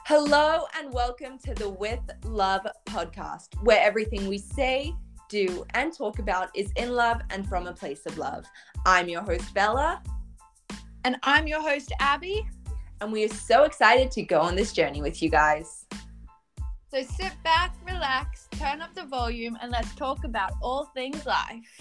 Hello and welcome to the With Love podcast, where everything we say, do, and talk about is in love and from a place of love. I'm your host, Bella. And I'm your host, Abby. And we are so excited to go on this journey with you guys. So sit back, relax, turn up the volume, and let's talk about all things life.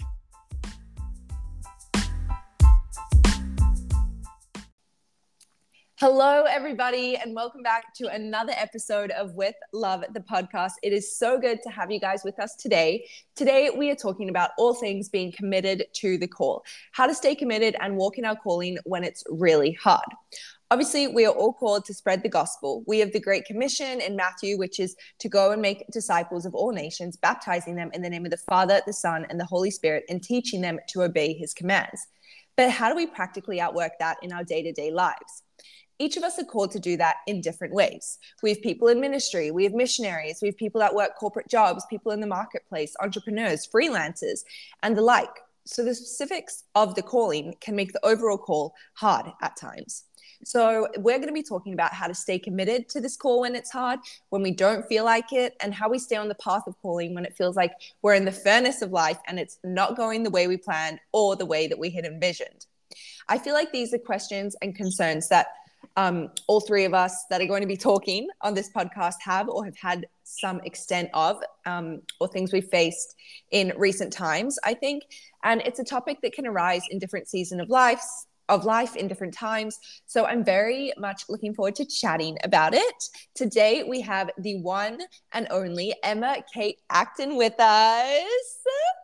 Hello, everybody, and welcome back to another episode of With Love, the podcast. It is so good to have you guys with us today. Today, we are talking about all things being committed to the call, how to stay committed and walk in our calling when it's really hard. Obviously, we are all called to spread the gospel. We have the Great Commission in Matthew, which is to go and make disciples of all nations, baptizing them in the name of the Father, the Son, and the Holy Spirit, and teaching them to obey his commands. But how do we practically outwork that in our day-to-day lives? Each of us are called to do that in different ways. We have people in ministry, we have missionaries, we have people that work corporate jobs, people in the marketplace, entrepreneurs, freelancers, and the like. So the specifics of the calling can make the overall call hard at times. So we're going to be talking about how to stay committed to this call when it's hard, when we don't feel like it, and how we stay on the path of calling when it feels like we're in the furnace of life and it's not going the way we planned or the way that we had envisioned. I feel like these are questions and concerns that all three of us that are going to be talking on this podcast have or have had some extent of, or things we've faced in recent times, I think. And it's a topic that can arise in different seasons of life in different times. So I'm very much looking forward to chatting about it. Today we have the one and only Emma Kate Acton with us.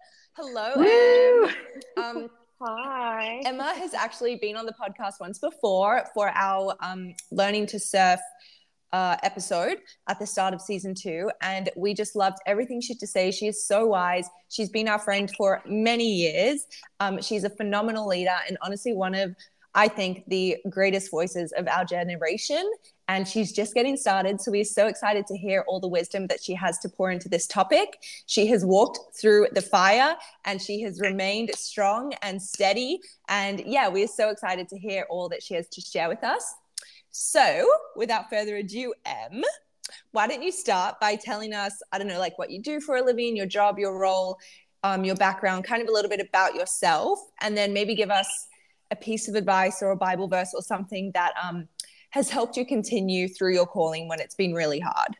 Hello, Em. Hi. Emma has actually been on the podcast once before for our Learning to Surf episode at the start of season 2, and we just loved everything she had to say. She is so wise. She's been our friend for many years. She's a phenomenal leader and honestly one of, I think, the greatest voices of our generation. And she's just getting started. So we're so excited to hear all the wisdom that she has to pour into this topic. She has walked through the fire and she has remained strong and steady. And yeah, we're so excited to hear all that she has to share with us. So without further ado, Em, why don't you start by telling us, I don't know, like what you do for a living, your job, your role, your background, kind of a little bit about yourself, and then maybe give us a piece of advice or a Bible verse or something that has helped you continue through your calling when it's been really hard.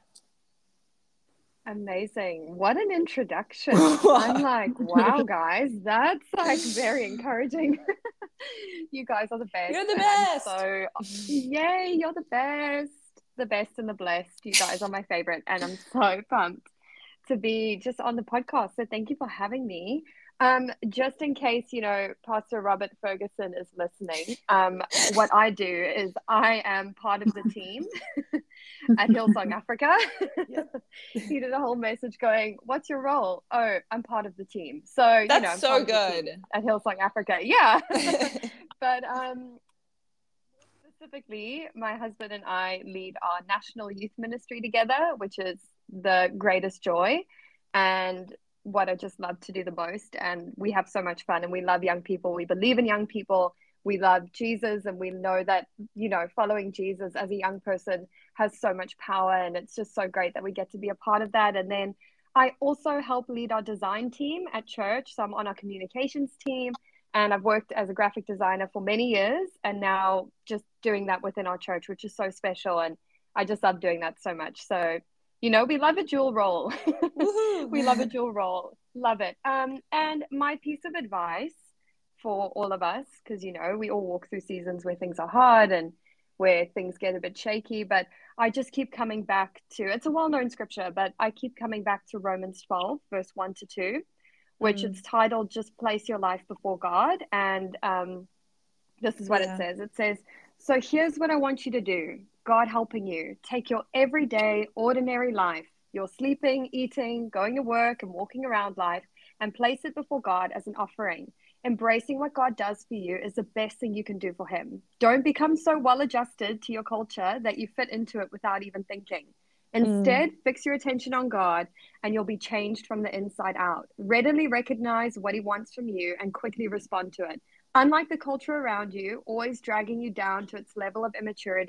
Amazing. What an introduction. I'm like, wow, guys, that's like very encouraging. You guys are the best. You're the best. So, yay, you're the best. The best and the blessed. You guys are my favorite. And I'm so pumped to be just on the podcast. So thank you for having me. Just in case, Pastor Robert Ferguson is listening, what I do is I am part of the team at Hillsong Africa. Yep. He did a whole message going, what's your role? Oh, I'm part of the team. So, that's I'm so good at Hillsong Africa. Yeah. But specifically, my husband and I lead our national youth ministry together, which is the greatest joy. And what I just love to do the most, and we have so much fun, and we love young people. We believe in young people. We love Jesus, and we know that following Jesus as a young person has so much power, and it's just so great that we get to be a part of that. And then I also help lead our design team at church, so I'm on our communications team, and I've worked as a graphic designer for many years, and now just doing that within our church, which is so special, and I just love doing that so much. So we love a dual role. We love a dual role. Love it. And my piece of advice for all of us, because, we all walk through seasons where things are hard and where things get a bit shaky, but I just keep coming back to, it's a well-known scripture, but I keep coming back to Romans 12, verse 1-2, which it's titled, Just Place Your Life Before God. And this is what it says. It says, so here's what I want you to do. God helping you. Take your everyday, ordinary life, your sleeping, eating, going to work, and walking around life, and place it before God as an offering. Embracing what God does for you is the best thing you can do for him. Don't become so well adjusted to your culture that you fit into it without even thinking. Instead, fix your attention on God, and you'll be changed from the inside out. Readily recognize what he wants from you and quickly respond to it. Unlike the culture around you, always dragging you down to its level of immaturity,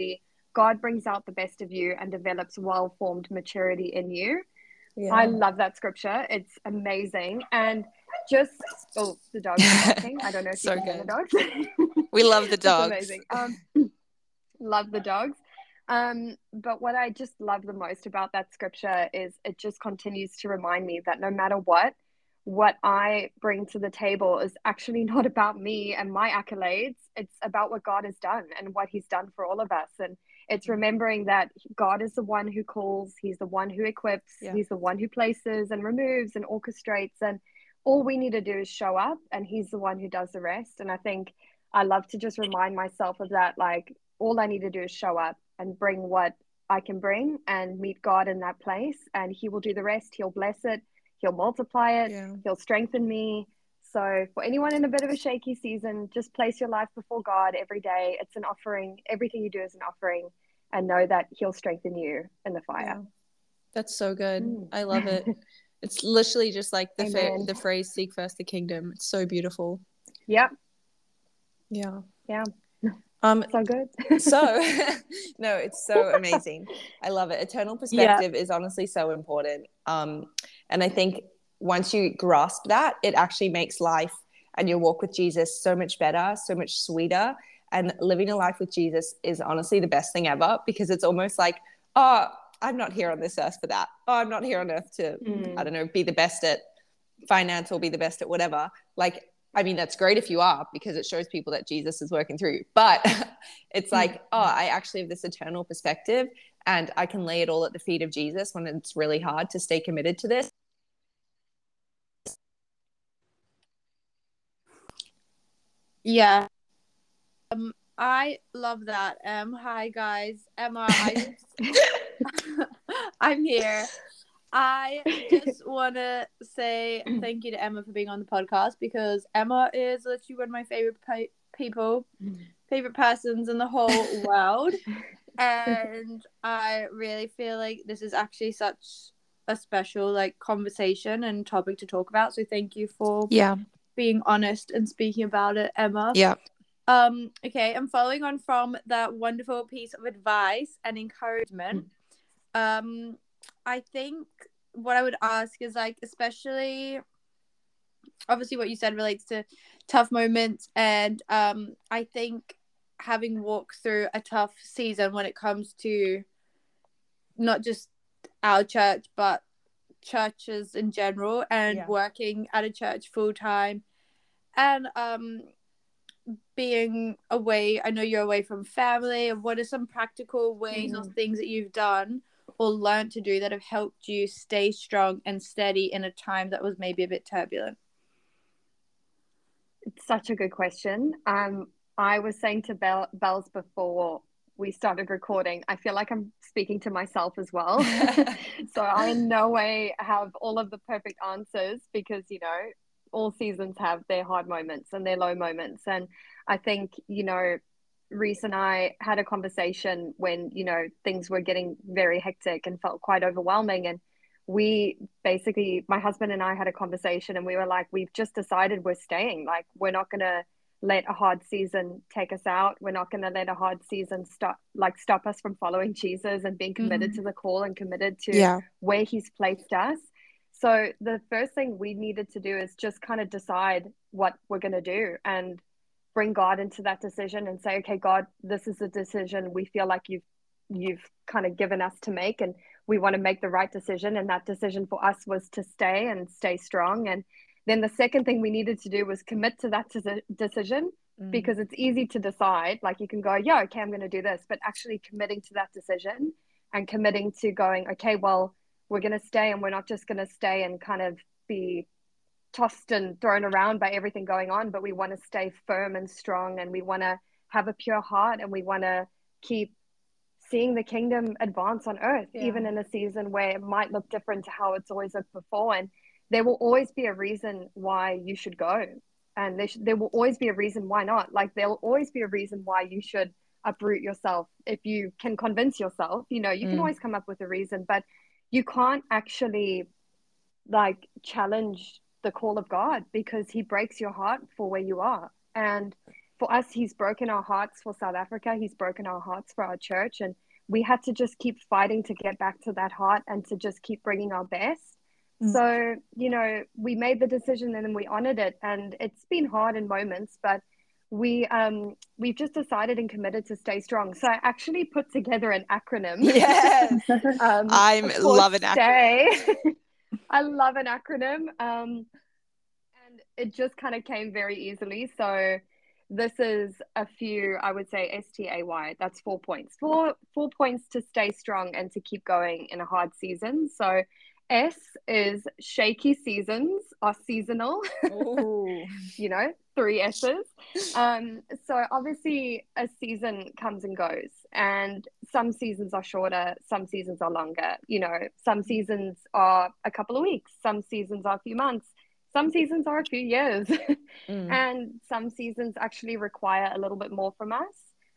God brings out the best of you and develops well-formed maturity in you. Yeah. I love that scripture. It's amazing. And just, oh, the dogs are barking. I don't know if So you can hear the good. dogs. We love the It's dogs. amazing. Love the dogs. But what I just love the most about that scripture is it just continues to remind me that no matter what I bring to the table is actually not about me and my accolades. It's about what God has done and what he's done for all of us. And it's remembering that God is the one who calls, he's the one who equips, he's the one who places and removes and orchestrates. And all we need to do is show up, and he's the one who does the rest. And I think I love to just remind myself of that. Like, all I need to do is show up and bring what I can bring and meet God in that place, and he will do the rest. He'll bless it. He'll multiply it. Yeah. He'll strengthen me. So for anyone in a bit of a shaky season, just place your life before God every day. It's an offering. Everything you do is an offering, and know that he'll strengthen you in the fire. Yeah. That's so good. I love it. It's literally just like the phrase, seek first the kingdom. It's so beautiful. Yep. Yeah. Yeah. So good. No, it's so amazing. I love it. Eternal perspective is honestly so important. And I think once you grasp that, it actually makes life and your walk with Jesus so much better, so much sweeter. And living a life with Jesus is honestly the best thing ever, because it's almost like, oh, I'm not here on this earth for that. Oh, I'm not here on earth to, I don't know, be the best at finance or be the best at whatever. Like, I mean, that's great if you are, because it shows people that Jesus is working through you. But it's like, oh, I actually have this eternal perspective, and I can lay it all at the feet of Jesus when it's really hard to stay committed to this. Yeah. I love that. Hi guys. Emma, I'm here. I just want to say thank you to Emma for being on the podcast, because Emma is literally one of my favorite favorite persons in the whole world. And I really feel like this is actually such a special like conversation and topic to talk about. So thank you for being honest and speaking about it, Emma. Yeah. Okay, I'm following on from that wonderful piece of advice and encouragement. I think what I would ask is, like, especially obviously what you said relates to tough moments, and I think having walked through a tough season when it comes to not just our church but churches in general, and working at a church full time, and being away, I know you're away from family. What are some practical ways or things that you've done or learned to do that have helped you stay strong and steady in a time that was maybe a bit turbulent? It's such a good question. I was saying to Bells before we started recording, I feel like I'm speaking to myself as well. So I in no way have all of the perfect answers, because, you know, all seasons have their hard moments and their low moments. And I think, you know, Reese and I had a conversation when, you know, things were getting very hectic and felt quite overwhelming. And we basically, my husband and I had a conversation, and we were like, we've just decided we're staying. Like, we're not going to let a hard season take us out. We're not going to let a hard season stop us from following Jesus and being committed to the call and committed to where he's placed us. So the first thing we needed to do is just kind of decide what we're going to do and bring God into that decision and say, okay, God, this is the decision we feel like you've kind of given us to make, and we want to make the right decision. And that decision for us was to stay and stay strong. And then the second thing we needed to do was commit to that decision, because it's easy to decide. Like, you can go, yeah, okay, I'm going to do this, but actually committing to that decision and committing to going, okay, well, we're going to stay, and we're not just going to stay and kind of be tossed and thrown around by everything going on, but we want to stay firm and strong, and we want to have a pure heart, and we want to keep seeing the kingdom advance on earth, even in a season where it might look different to how it's always looked before. And there will always be a reason why you should go, and there will always be a reason why not. Like, there will always be a reason why you should uproot yourself. If you can convince yourself, you know, you can always come up with a reason, but you can't actually like challenge the call of God, because he breaks your heart for where you are. And for us, he's broken our hearts for South Africa. He's broken our hearts for our church. And we had to just keep fighting to get back to that heart and to just keep bringing our best. So, you know, we made the decision and then we honored it. And it's been hard in moments, but we've just decided and committed to stay strong. So I actually put together an acronym. Yes. I love an acronym. I love an acronym. And it just kind of came very easily. So this is a few, I would say, STAY. That's 4 points. Four points to stay strong and to keep going in a hard season. So S is shaky seasons are seasonal. You know, 3 S's. So obviously a season comes and goes, and some seasons are shorter, some seasons are longer. You know, some seasons are a couple of weeks, some seasons are a few months, some seasons are a few years, and some seasons actually require a little bit more from us.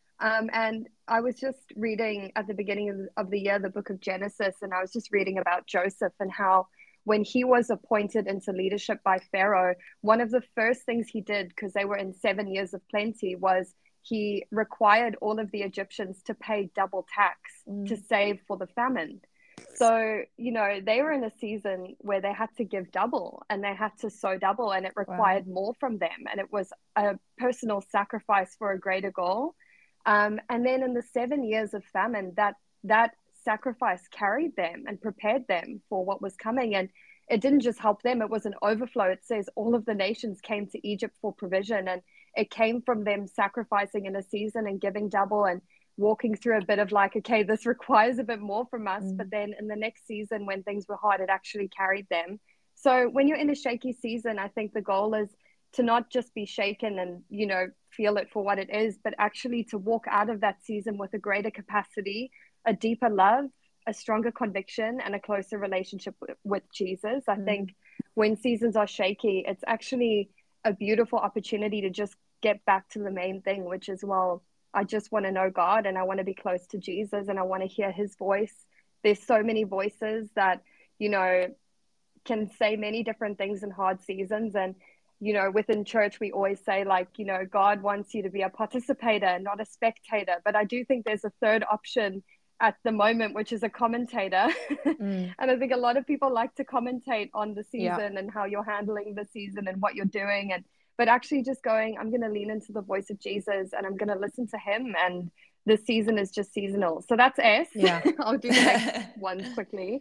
And I was just reading at the beginning of the year, the book of Genesis, and I was just reading about Joseph and how when he was appointed into leadership by Pharaoh, one of the first things he did, because they were in 7 years of plenty, was he required all of the Egyptians to pay double tax to save for the famine. So, you know, they were in a season where they had to give double and they had to sow double, and it required more from them. And it was a personal sacrifice for a greater goal. And then in the 7 years of famine, that sacrifice carried them and prepared them for what was coming. And it didn't just help them, it was an overflow. It says all of the nations came to Egypt for provision, and it came from them sacrificing in a season and giving double and walking through a bit of like, okay, this requires a bit more from us. But then in the next season, when things were hard, it actually carried them. So when you're in a shaky season, I think the goal is to not just be shaken and, you know, feel it for what it is, but actually to walk out of that season with a greater capacity, a deeper love, a stronger conviction, and a closer relationship with Jesus. I think when seasons are shaky, it's actually a beautiful opportunity to just get back to the main thing, which is, well, I just want to know God and I want to be close to Jesus and I want to hear his voice. There's so many voices that, you know, can say many different things in hard seasons. And you know, within church, we always say, like, you know, God wants you to be a participator, not a spectator. But I do think there's a third option at the moment, which is a commentator. And I think a lot of people like to commentate on the season and how you're handling the season and what you're doing. But actually just going, I'm going to lean into the voice of Jesus and I'm going to listen to him. And the season is just seasonal. So that's S. I'll do the next one quickly.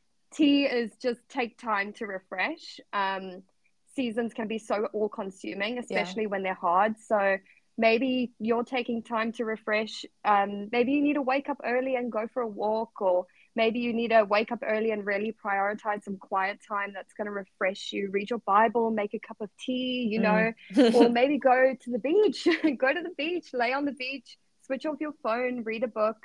T is just take time to refresh. Seasons can be so all consuming, especially when they're hard. So maybe you're taking time to refresh. Maybe you need to wake up early and go for a walk, or maybe you need to wake up early and really prioritize some quiet time that's going to refresh you. Read your Bible, make a cup of tea, you know, or maybe go to the beach, go to the beach, lay on the beach, switch off your phone, read a book,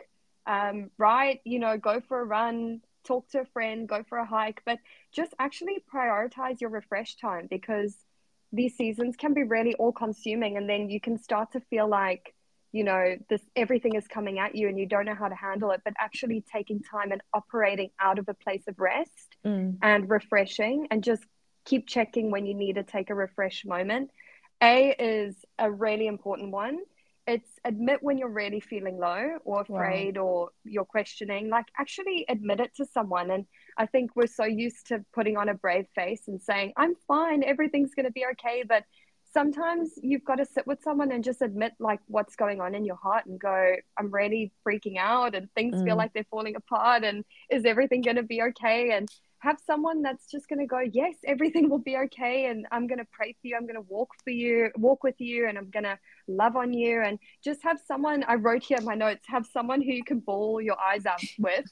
write, you know, go for a run, talk to a friend, go for a hike, but just actually prioritize your refresh time, because these seasons can be really all consuming. And then you can start to feel like, you know, everything is coming at you and you don't know how to handle it, but actually taking time and operating out of a place of rest and refreshing, and just keep checking when you need to take a refresh moment. A is a really important one. It's admit when you're really feeling low or afraid or you're questioning, like actually admit it to someone. And I think we're so used to putting on a brave face and saying, I'm fine, everything's going to be okay. But sometimes you've got to sit with someone and just admit like what's going on in your heart and go, I'm really freaking out and things feel like they're falling apart, and is everything going to be okay? And have someone that's just going to go, yes, everything will be okay. And I'm going to pray for you. I'm going to walk with you, and I'm going to love on you. And just have someone, I wrote here in my notes, have someone who you can bawl your eyes out with.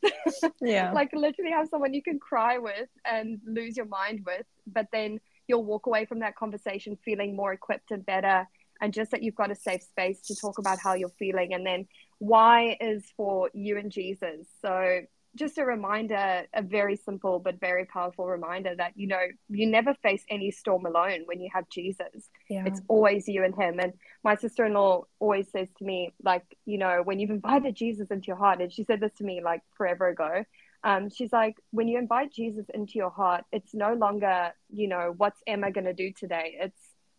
Like literally have someone you can cry with and lose your mind with, but then you'll walk away from that conversation feeling more equipped and better. And just that you've got a safe space to talk about how you're feeling. And then Y is for you and Jesus. So just a reminder, a very simple but very powerful reminder that, you know, you never face any storm alone when you have Jesus. It's always you and him. And my sister-in-law always says to me, like, you know, when you've invited Jesus into your heart, and she said this to me like forever ago, she's like, when you invite Jesus into your heart, it's no longer, you know, what's Emma going to do today? It's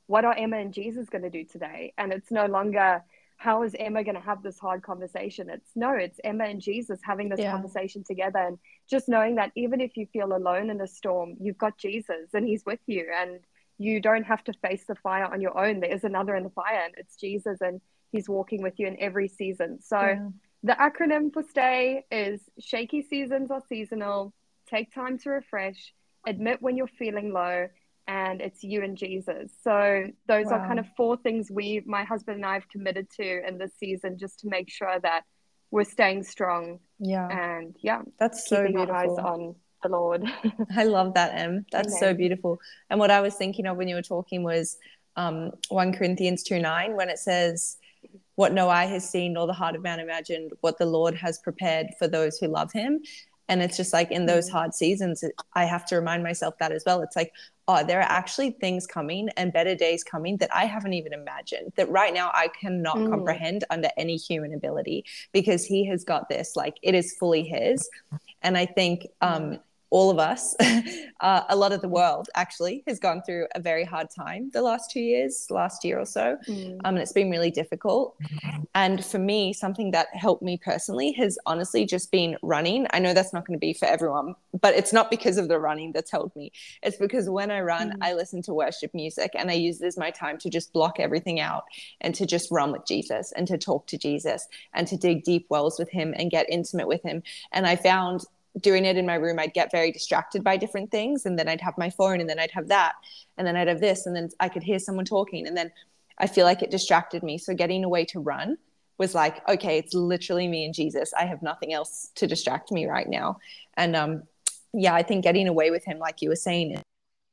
what are Emma and Jesus going to do today? And it's no longer, how is Emma going to have this hard conversation? It's Emma and Jesus having this conversation together, and just knowing that even if you feel alone in a storm, you've got Jesus and he's with you, and you don't have to face the fire on your own. There is another in the fire, and it's Jesus, and he's walking with you in every season. So the acronym for STAY is: shaky seasons are seasonal, take time to refresh, admit when you're feeling low, and it's you and Jesus. So those are kind of 4 things my husband and I have committed to in this season, just to make sure that we're staying strong. And that's so beautiful. Our eyes on the Lord. I love that, Em. That's so beautiful. And what I was thinking of when you were talking was 1 Corinthians 2:9, when it says, what no eye has seen nor the heart of man imagined, what the Lord has prepared for those who love him. And it's just like in those hard seasons, I have to remind myself that as well. It's like, oh, there are actually things coming and better days coming that I haven't even imagined, that right now I cannot comprehend under any human ability, because he has got this, like it is fully his. And I think all of us, a lot of the world actually has gone through a very hard time the last year or so. And it's been really difficult. And for me, something that helped me personally has honestly just been running. I know that's not going to be for everyone, but it's not because of the running that's helped me. It's because when I run, I listen to worship music, and I use it as my time to just block everything out and to just run with Jesus and to talk to Jesus and to dig deep wells with him and get intimate with him. And I found doing it in my room, I'd get very distracted by different things, and then I'd have my phone, and then I'd have that, and then I'd have this, and then I could hear someone talking, and then I feel like it distracted me. So getting away to run was like, okay, it's literally me and Jesus. I have nothing else to distract me right now. And I think getting away with him, like you were saying,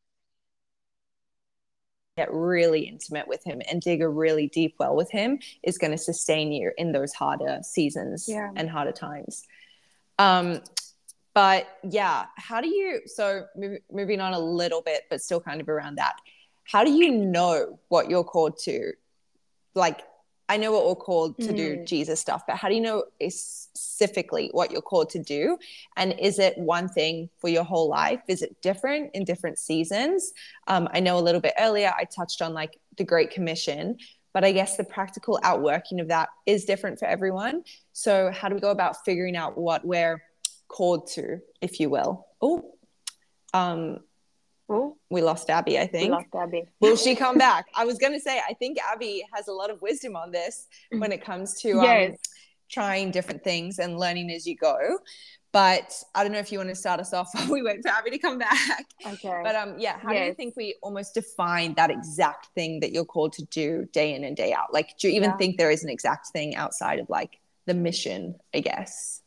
get really intimate with him and dig a really deep well with him is going to sustain you in those harder seasons and harder times. But how do you, so moving on a little bit, but still kind of around that, how do you know what you're called to? Like, I know what we're called to do Jesus stuff, but how do you know specifically what you're called to do? And is it one thing for your whole life? Is it different in different seasons? I know a little bit earlier I touched on like the Great Commission, but I guess the practical outworking of that is different for everyone. So how do we go about figuring out what we're called to, if you will? We lost Abby, I think. We lost Abby. Will she come back? I was going to say, I think Abby has a lot of wisdom on this when it comes to trying different things and learning as you go. But I don't know if you want to start us off while we wait for Abby to come back. Okay. But how do you think we almost define that exact thing that you're called to do day in and day out? Like, do you even think there is an exact thing outside of like the mission, I guess?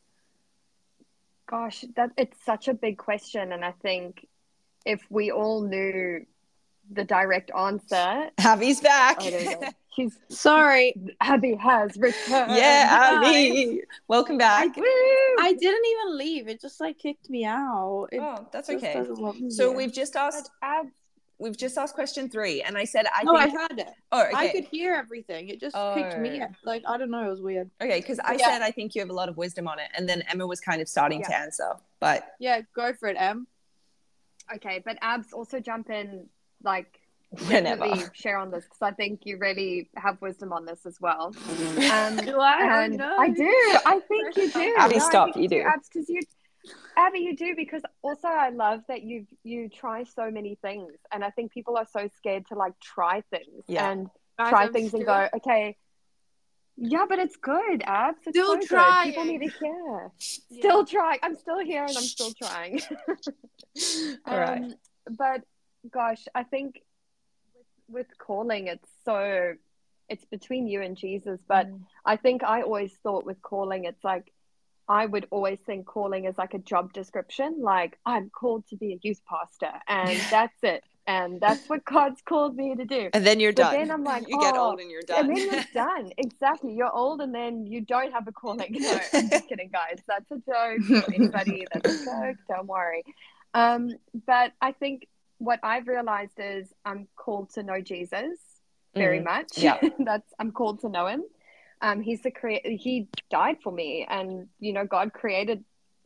Gosh, it's such a big question. And I think if we all knew the direct answer. Abby's back. Oh, there we go. She's sorry. Abby has returned. Yeah, Abby. Welcome back. I didn't even leave. It just like kicked me out. That's okay. So we've just asked question 3, and I said I heard it. Oh, okay. I could hear everything. It just kicked me out. Like, I don't know, it was weird. Okay, because I said I think you have a lot of wisdom on it, and then Emma was kind of starting to answer. But go for it, Em. Okay, but Abs, also jump in, like, whenever. Share on this, because I think you really have wisdom on this as well. Do I? No. I do. I think you do. Abby, stop. You do. Abs, Abby, you do, because also I love that you try so many things, and I think people are so scared to like try things and try things and go, okay. Yeah, but it's good, Abs. It's still so trying. Good. People need to hear. Still trying. I'm still here and I'm still trying. All right. But gosh, I think with calling, it's between you and Jesus. But I think I always thought with calling, it's like, I would always think calling is like a job description. Like, I'm called to be a youth pastor, and that's it. And that's what God's called me to do. And then you're done. Then I'm like, you get old and you're done. And then you're done. Exactly. You're old and then you don't have a calling. No, I'm just kidding, guys. That's a joke. For anybody, that's a joke. Don't worry. But I think what I've realized is I'm called to know Jesus very much. Yeah. I'm called to know him. He's the creator. He died for me, and God created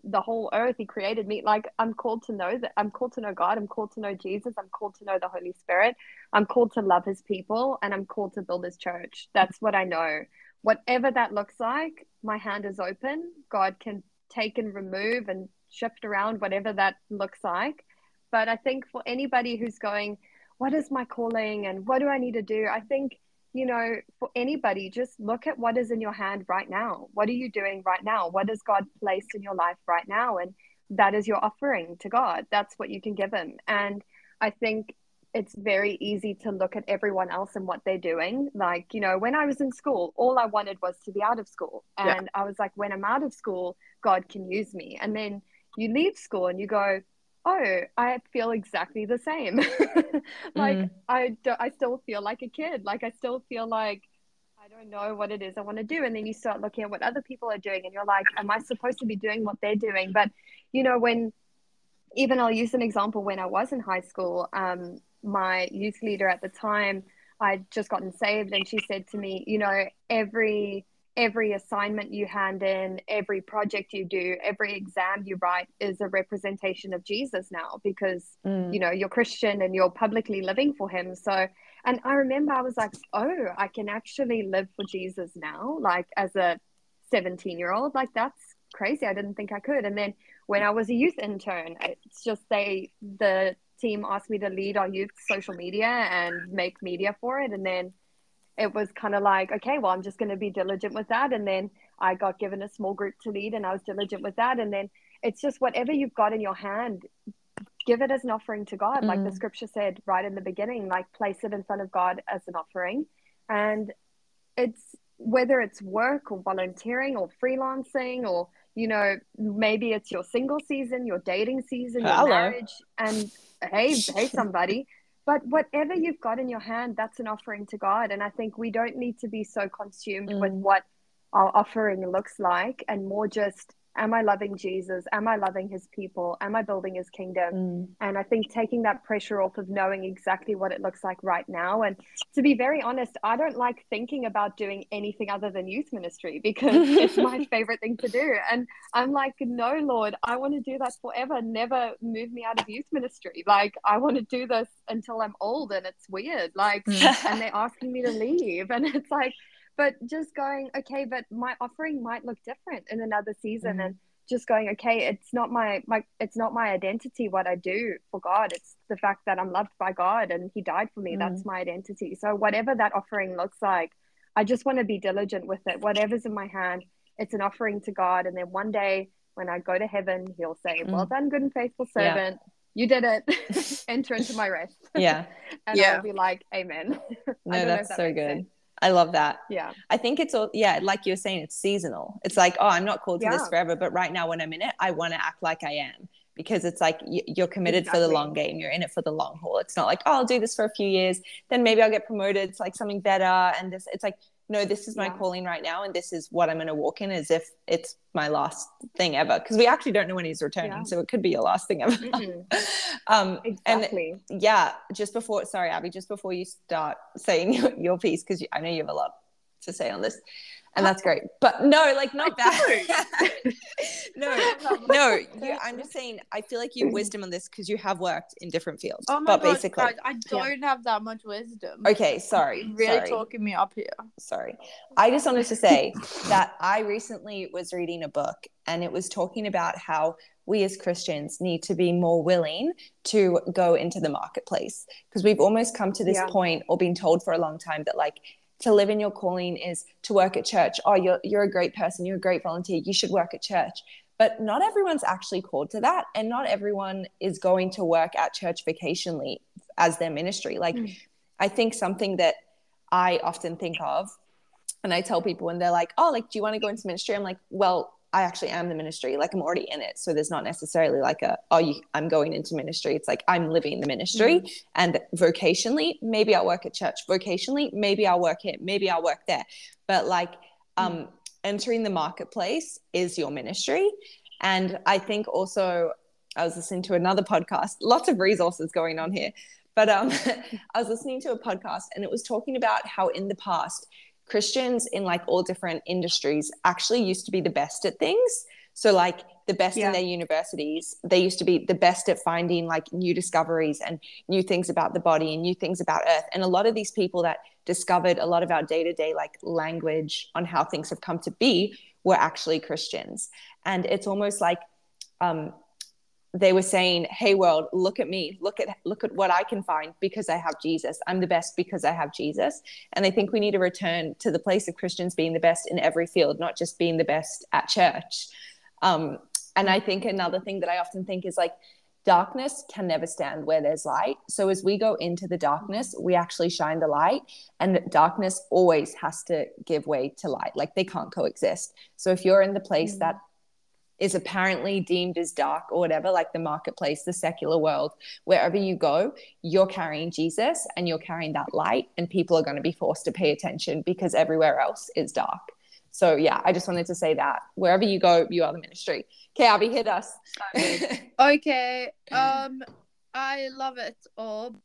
the whole earth. He created me. Like, I'm called to know that. I'm called to know God. I'm called to know Jesus. I'm called to know the Holy Spirit. I'm called to love his people, and I'm called to build his church. That's what I know. Whatever that looks like, my hand is open. God can take and remove and shift around whatever that looks like. But I think for anybody who's going, what is my calling and what do I need to do? I think, for anybody, just look at what is in your hand right now. What are you doing right now? What has God placed in your life right now? And that is your offering to God. That's what you can give him. And I think it's very easy to look at everyone else and what they're doing. Like, when I was in school, all I wanted was to be out of school. And I was like, when I'm out of school, God can use me. And then you leave school and you go, oh, I feel exactly the same. Like, I still feel like a kid. Like, I still feel like I don't know what it is I want to do. And then you start looking at what other people are doing and you're like, am I supposed to be doing what they're doing? But, when even I'll use an example when I was in high school, my youth leader at the time, I'd just gotten saved, and she said to me, every assignment you hand in, every project you do, every exam you write is a representation of Jesus now, because you're Christian and you're publicly living for him. So, and I remember I was like, oh, I can actually live for Jesus now, like as a 17-year-old. Like, that's crazy. I didn't think I could. And then when I was a youth intern, it's just the team asked me to lead our youth social media and make media for it. And then it was kind of like, okay, well, I'm just going to be diligent with that. And then I got given a small group to lead, and I was diligent with that. And then it's just whatever you've got in your hand, give it as an offering to God. Like the scripture said right in the beginning, like, place it in front of God as an offering. And it's whether it's work or volunteering or freelancing, or maybe it's your single season, your dating season, your marriage, and hey somebody. But whatever you've got in your hand, that's an offering to God. And I think we don't need to be so consumed with what our offering looks like, and more just, am I loving Jesus? Am I loving his people? Am I building his kingdom? And I think taking that pressure off of knowing exactly what it looks like right now. And to be very honest, I don't like thinking about doing anything other than youth ministry, because it's my favorite thing to do. And I'm like, no, Lord, I want to do that forever. Never move me out of youth ministry. Like, I want to do this until I'm old, and it's weird. Like, and they're asking me to leave. And it's like, but just going, okay, but my offering might look different in another season. And just going, okay, it's not my it's not my identity what I do for God. It's the fact that I'm loved by God and he died for me. That's my identity. So whatever that offering looks like, I just want to be diligent with it. Whatever's in my hand, it's an offering to God. And then one day when I go to heaven, he'll say, well done, good and faithful servant. You did it. Enter into my rest. And I'll be like, amen. No, that's so good. Sense. I love that. Yeah. I think it's all, like you were saying, it's seasonal. It's like, oh, I'm not called to this forever, but right now when I'm in it, I want to act like I am, because it's like you're committed for the long game. You're in it for the long haul. It's not like, oh, I'll do this for a few years, then maybe I'll get promoted. It's like something better. And this, it's like, no, this is my calling right now. And this is what I'm going to walk in, as if it's my last thing ever. Because we actually don't know when he's returning. So it could be your last thing ever. Exactly. And just before, sorry, Abby, just before you start saying your piece, because I know you have a lot to say on this. And that's great. But no, like, not bad. no. I'm just saying, I feel like you have wisdom on this because you have worked in different fields. Oh my God, basically, guys, I don't have that much wisdom. Okay, sorry. You're really talking me up here. Sorry. I just wanted to say that I recently was reading a book, and it was talking about how we as Christians need to be more willing to go into the marketplace, because we've almost come to this point, or been told for a long time, that like, to live in your calling is to work at church. Oh, you're a great person. You're a great volunteer. You should work at church. But not everyone's actually called to that. And not everyone is going to work at church vocationally as their ministry. Like, I think something that I often think of, and I tell people when they're like, oh, like, do you want to go into ministry? I'm like, well, I actually am the ministry. Like, I'm already in it. So there's not necessarily like I'm going into ministry. It's like, I'm living the ministry. And vocationally, maybe I'll work at church. Vocationally, maybe I'll work here. Maybe I'll work there. But like, entering the marketplace is your ministry. And I think also, I was listening to another podcast, lots of resources going on here. But I was listening to a podcast, and it was talking about how in the past, Christians in like all different industries actually used to be the best at things. So like the best in their universities. They used to be the best at finding like new discoveries and new things about the body and new things about Earth. And a lot of these people that discovered a lot of our day-to-day like language on how things have come to be were actually Christians. And it's almost like they were saying, hey world, look at me, look at what I can find because I have Jesus. I'm the best because I have Jesus. And I think we need to return to the place of Christians being the best in every field, not just being the best at church. And I think another thing that I often think is like, darkness can never stand where there's light. So as we go into the darkness, we actually shine the light, and darkness always has to give way to light. Like they can't coexist. So if you're in the place that is apparently deemed as dark or whatever, like the marketplace, the secular world, wherever you go, you're carrying Jesus and you're carrying that light, and people are going to be forced to pay attention because everywhere else is dark. So yeah, I just wanted to say that wherever you go, you are the ministry. Okay, Abby, hit us. Okay. I love it all.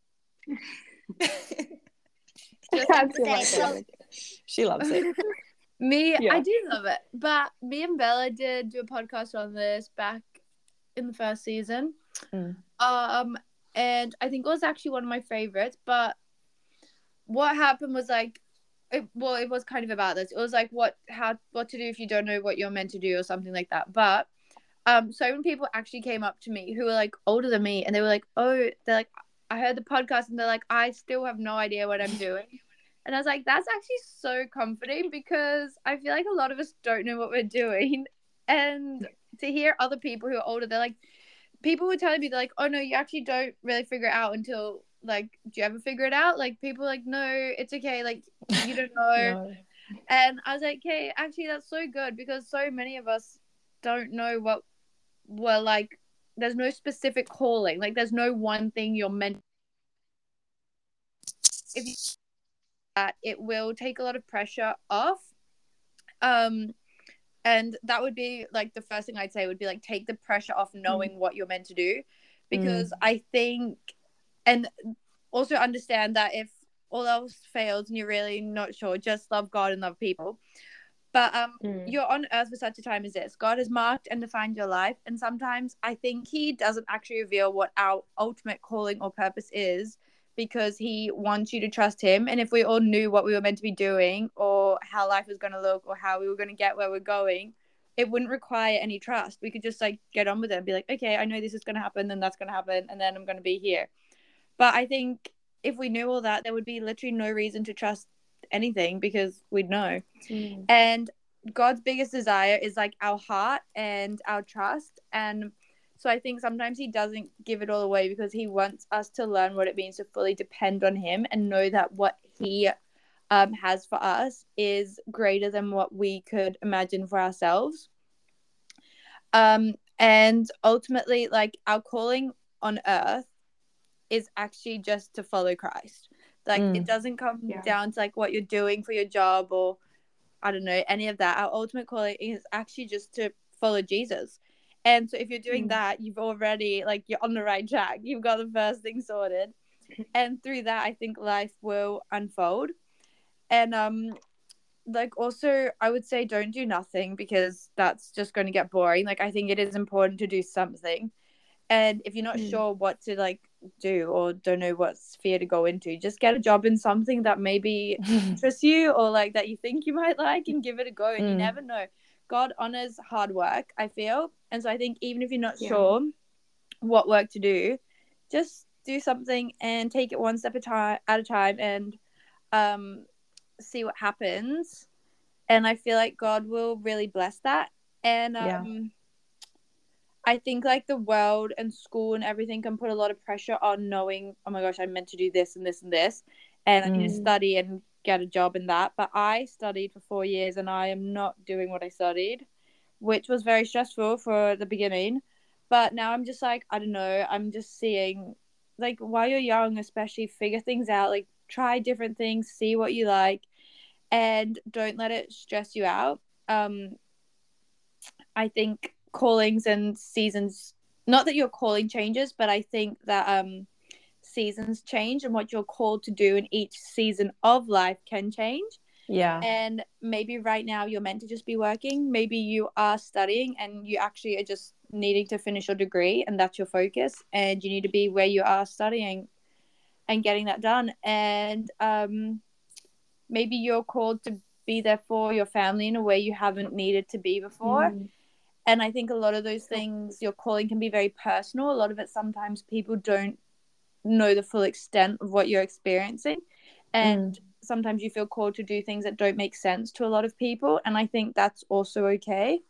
She loves it. I do love it. But me and Bella did do a podcast on this back in the first season. And I think it was actually one of my favorites. But what happened was like, it was kind of about this. It was like what to do if you don't know what you're meant to do or something like that. But so many people actually came up to me who were like older than me, and they were like, they're like, I heard the podcast, and they're like, I still have no idea what I'm doing. And I was like, that's actually so comforting, because I feel like a lot of us don't know what we're doing. And to hear other people who are older, they're like, people were telling me, they're like, oh no, you actually don't really figure it out until like, do you ever figure it out? Like people are like, no, it's okay, like you don't know. No. And I was like, okay, actually that's so good, because so many of us don't know what we're like. There's no specific calling, like there's no one thing you're meant. If you that, it will take a lot of pressure off. And that would be like the first thing I'd say would be like, take the pressure off knowing what you're meant to do, because I think, and also understand that if all else fails and you're really not sure, just love God and love people. But you're on earth for such a time as this. God has marked and defined your life, and sometimes I think he doesn't actually reveal what our ultimate calling or purpose is, because he wants you to trust him. And if we all knew what we were meant to be doing, or how life was going to look, or how we were going to get where we're going, it wouldn't require any trust. We could just like get on with it and be like, okay, I know this is going to happen, then that's going to happen, and then I'm going to be here. But I think if we knew all that, there would be literally no reason to trust anything, because we'd know. And God's biggest desire is like our heart and our trust. And so I think sometimes he doesn't give it all away, because he wants us to learn what it means to fully depend on him and know that what he has for us is greater than what we could imagine for ourselves. And ultimately, like, our calling on earth is actually just to follow Christ. Like it doesn't come down to like what you're doing for your job, or I don't know, any of that. Our ultimate calling is actually just to follow Jesus. And so if you're doing that, you've already, like, you're on the right track. You've got the first thing sorted. And through that, I think life will unfold. And like, also, I would say don't do nothing, because that's just going to get boring. Like, I think it is important to do something. And if you're not sure what to like do, or don't know what sphere to go into, just get a job in something that maybe interests you, or like that you think you might like, and give it a go. And you never know. God honors hard work, I feel. And so I think even if you're not sure what work to do, just do something and take it one step at a time, and see what happens. And I feel like God will really bless that. And I think like the world and school and everything can put a lot of pressure on knowing, oh my gosh, I'm meant to do this and this and this, and I need to study and get a job in that. But I studied for 4 years and I am not doing what I studied, which was very stressful for the beginning. But now I'm just like, I don't know, I'm just seeing, like, while you're young especially, figure things out, like try different things, see what you like, and don't let it stress you out. I think callings and seasons, not that your calling changes, but I think that seasons change, and what you're called to do in each season of life can change. Yeah. And maybe right now you're meant to just be working. Maybe you are studying and you actually are just needing to finish your degree and that's your focus. And you need to be where you are studying and getting that done. And maybe you're called to be there for your family in a way you haven't needed to be before. And I think a lot of those things, your calling can be very personal. A lot of it, sometimes people don't know the full extent of what you're experiencing. And sometimes you feel called to do things that don't make sense to a lot of people. And I think that's also okay.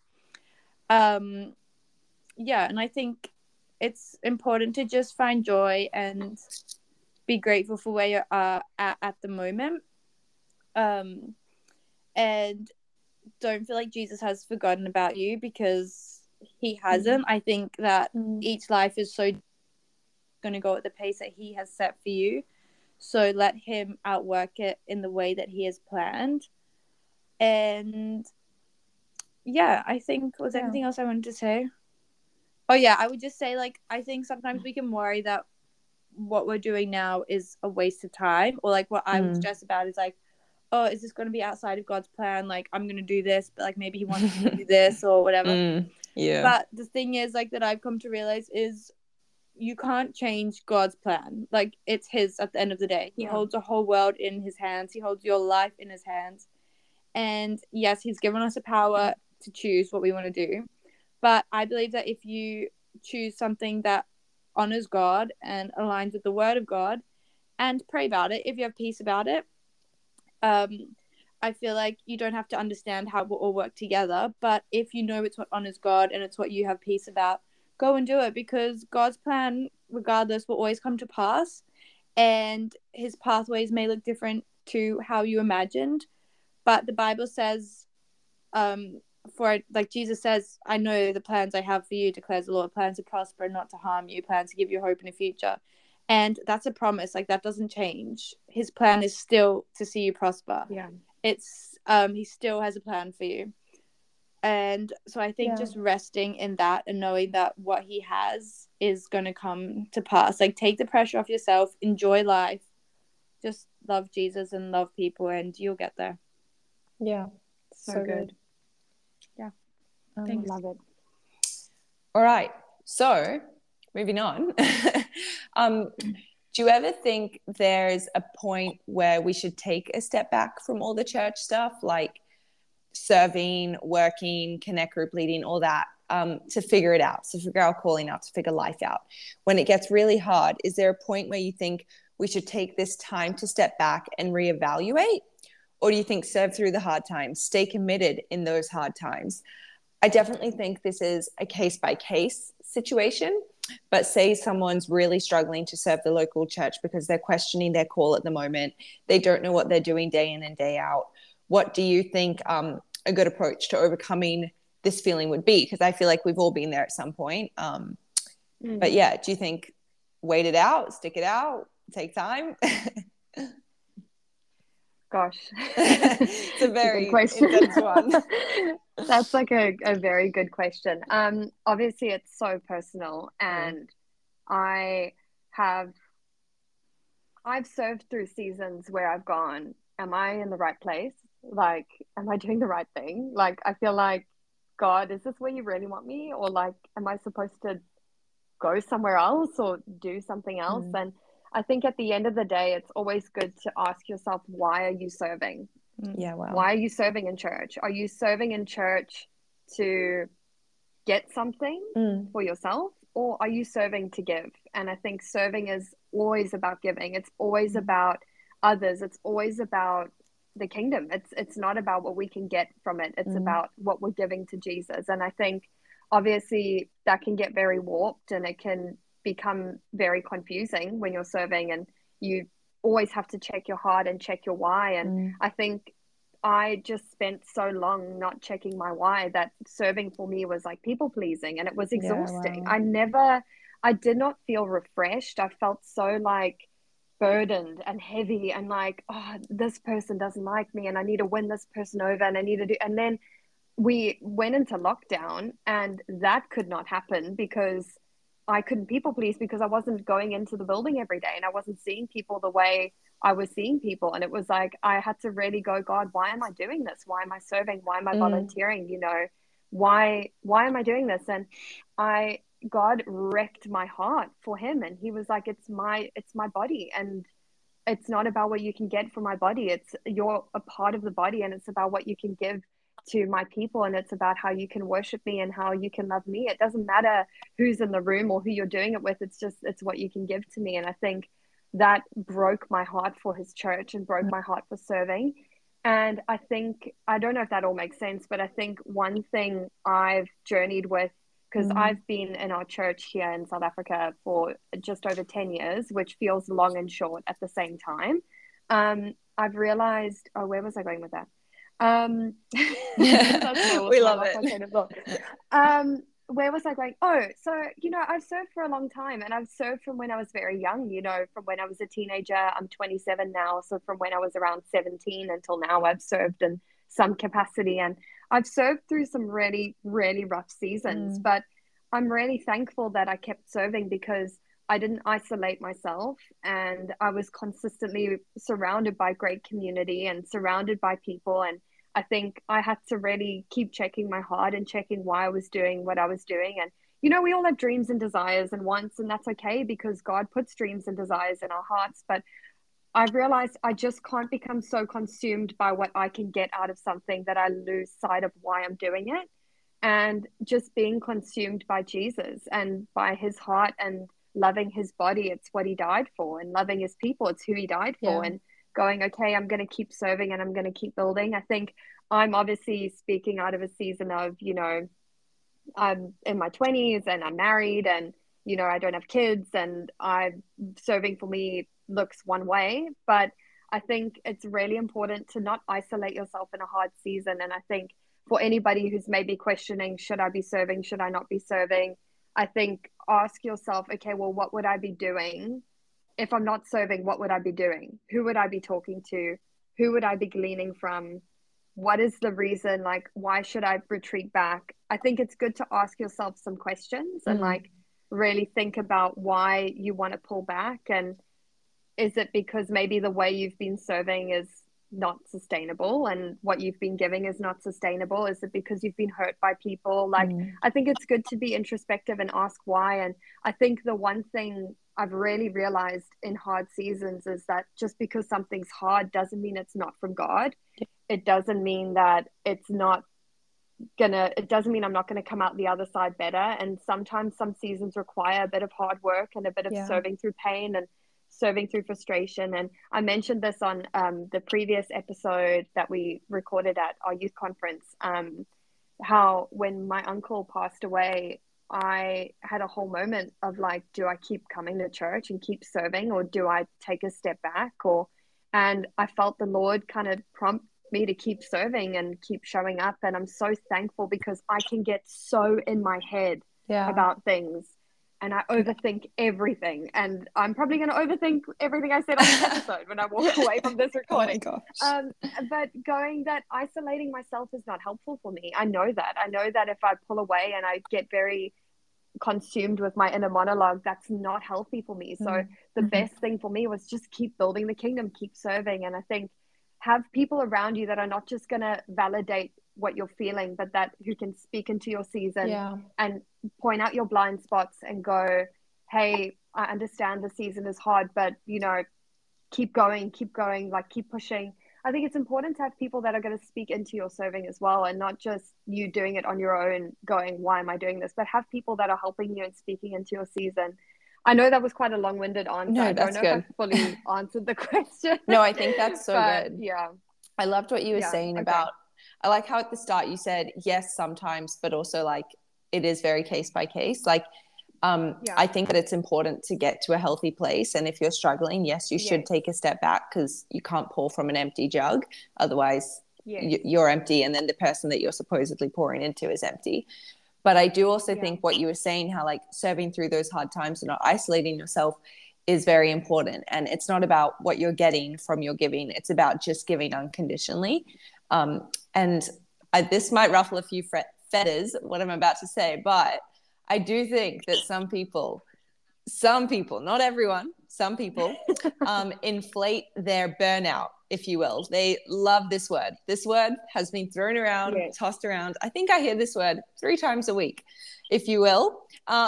Yeah, and I think it's important to just find joy and be grateful for where you are at the moment. And don't feel like Jesus has forgotten about you, because he hasn't. I think that each life is so going to go at the pace that he has set for you. So let him outwork it in the way that he has planned. And yeah, I think, was there anything else I wanted to say? Oh yeah, I would just say, like, I think sometimes we can worry that what we're doing now is a waste of time, or like what I would stress about is like, oh, is this going to be outside of God's plan? Like, I'm going to do this, but like maybe he wants me to do this or whatever. Yeah. But the thing is, like, that I've come to realize is you can't change God's plan. Like, it's his at the end of the day. He holds the whole world in his hands. He holds your life in his hands. And yes, he's given us a power to choose what we want to do. But I believe that if you choose something that honors God and aligns with the word of God, and pray about it, if you have peace about it, I feel like you don't have to understand how it will all work together. But if you know it's what honors God and it's what you have peace about, go and do it, because God's plan, regardless, will always come to pass. And his pathways may look different to how you imagined. But the Bible says, like Jesus says, I know the plans I have for you, declares the Lord, plans to prosper and not to harm you, plans to give you hope in the future. And that's a promise. Like, that doesn't change. His plan is still to see you prosper. Yeah. It's he still has a plan for you. And so I think just resting in that and knowing that what he has is going to come to pass. Like, take the pressure off yourself, enjoy life, just love Jesus and love people, and you'll get there. Yeah. So good. Yeah. Thanks. Love it. All right. So moving on. Do you ever think there's a point where we should take a step back from all the church stuff, like serving, working, connect group leading, all that, to figure it out, to figure our calling out, to figure life out? When it gets really hard, is there a point where you think we should take this time to step back and reevaluate? Or do you think serve through the hard times, stay committed in those hard times? I definitely think this is a case-by-case situation, but say someone's really struggling to serve the local church because they're questioning their call at the moment. They don't know what they're doing day in and day out. What do you think a good approach to overcoming this feeling would be? Because I feel like we've all been there at some point. But yeah, do you think wait it out, stick it out, take time? Gosh, it's a very intense one. That's like a very good question. Obviously it's so personal, and I've served through seasons where I've gone, am I in the right place? Like, am I doing the right thing? Like, I feel like, God, is this where you really want me? Or like, am I supposed to go somewhere else or do something else? And I think at the end of the day, it's always good to ask yourself, why are you serving? Yeah, wow. Why are you serving in church? Are you serving in church to get something for yourself, or are you serving to give? And I think serving is always about giving. It's always about others. It's always about the kingdom. It's not about what we can get from it. It's about what we're giving to Jesus. And I think obviously that can get very warped, and it can become very confusing when you're serving, and you always have to check your heart and check your why. And I think I just spent so long not checking my why that serving for me was like people pleasing, and it was exhausting. I did not feel refreshed. I felt so like burdened and heavy, and like, oh, this person doesn't like me and I need to win this person over, and I need to do. And then we went into lockdown, and that could not happen because I couldn't people please, because I wasn't going into the building every day and I wasn't seeing people the way I was seeing people, and it was like I had to really go, God, why am I doing this? Why am I serving? Why am I volunteering? You know, why am I doing this? And God wrecked my heart for him, and he was like, it's my body, and it's not about what you can get from my body. It's you're a part of the body, and it's about what you can give to my people, and it's about how you can worship me and how you can love me. It doesn't matter who's in the room or who you're doing it with. It's what you can give to me. And I think that broke my heart for his church and broke my heart for serving. And I think, I don't know if that all makes sense, but I think one thing I've journeyed with, because I've been in our church here in South Africa for just over 10 years, which feels long and short at the same time. I've realized, where was I going with that? We love it. Where was I going? Oh, so, you know, I've served for a long time, and I've served from when I was very young, you know, from when I was a teenager. I'm 27 now. So from when I was around 17 until now, I've served in some capacity, and I've served through some really, really rough seasons, but I'm really thankful that I kept serving because I didn't isolate myself, and I was consistently surrounded by great community and surrounded by people. And I think I had to really keep checking my heart and checking why I was doing what I was doing. And, you know, we all have dreams and desires and wants, and that's okay because God puts dreams and desires in our hearts. But I've realized I just can't become so consumed by what I can get out of something that I lose sight of why I'm doing it. And just being consumed by Jesus and by his heart and loving his body, it's what he died for, and loving his people, it's who he died for. And going, okay, I'm going to keep serving and I'm going to keep building. I think I'm obviously speaking out of a season of, you know, I'm in my 20s and I'm married, and, you know, I don't have kids, and I'm serving for me looks one way. But I think it's really important to not isolate yourself in a hard season. And I think for anybody who's maybe questioning, should I be serving? Should I not be serving? I think ask yourself, okay, well, what would I be doing? If I'm not serving, what would I be doing? Who would I be talking to? Who would I be gleaning from? What is the reason? Like, why should I retreat back? I think it's good to ask yourself some questions and like really think about why you want to pull back. And is it because maybe the way you've been serving is not sustainable and what you've been giving is not sustainable? Is it because you've been hurt by people? Like, I think it's good to be introspective and ask why. And I think the one thing I've really realized in hard seasons is that just because something's hard doesn't mean it's not from God. It doesn't mean that it doesn't mean I'm not gonna come out the other side better. And sometimes some seasons require a bit of hard work and a bit of serving through pain and serving through frustration. And I mentioned this on the previous episode that we recorded at our youth conference, how when my uncle passed away, I had a whole moment of like, do I keep coming to church and keep serving, or do I take a step back? And I felt the Lord kind of prompt me to keep serving and keep showing up. And I'm so thankful because I can get so in my head about things, and I overthink everything. And I'm probably going to overthink everything I said on this episode when I walk away from this recording. Oh my gosh. But going that isolating myself is not helpful for me. I know that if I pull away and I get very consumed with my inner monologue, that's not healthy for me. So the best thing for me was just keep building the kingdom, keep serving. And I think have people around you that are not just going to validate what you're feeling, but that who can speak into your season and point out your blind spots and go, hey, I understand the season is hard, but you know, keep going, like keep pushing. I think it's important to have people that are going to speak into your serving as well, and not just you doing it on your own going, why am I doing this? But have people that are helping you and speaking into your season. I know that was quite a long-winded answer. No, I don't know good. if I fully answered the question. No, I think that's so good. Yeah. I loved what you were saying about, I like how at the start you said, yes, sometimes, but also like it is very case by case. Like, I think that it's important to get to a healthy place. And if you're struggling, yes, you should take a step back, because you can't pour from an empty jug. Otherwise, you're empty. And then the person that you're supposedly pouring into is empty. But I do also think what you were saying, how like serving through those hard times and not isolating yourself is very important. And it's not about what you're getting from your giving. It's about just giving unconditionally. And this might ruffle a few feathers, what I'm about to say, but I do think that some people, not everyone, some people inflate their burnout, if you will. They love this word. This word has been thrown around, tossed around. I think I hear this word 3 times a week, if you will.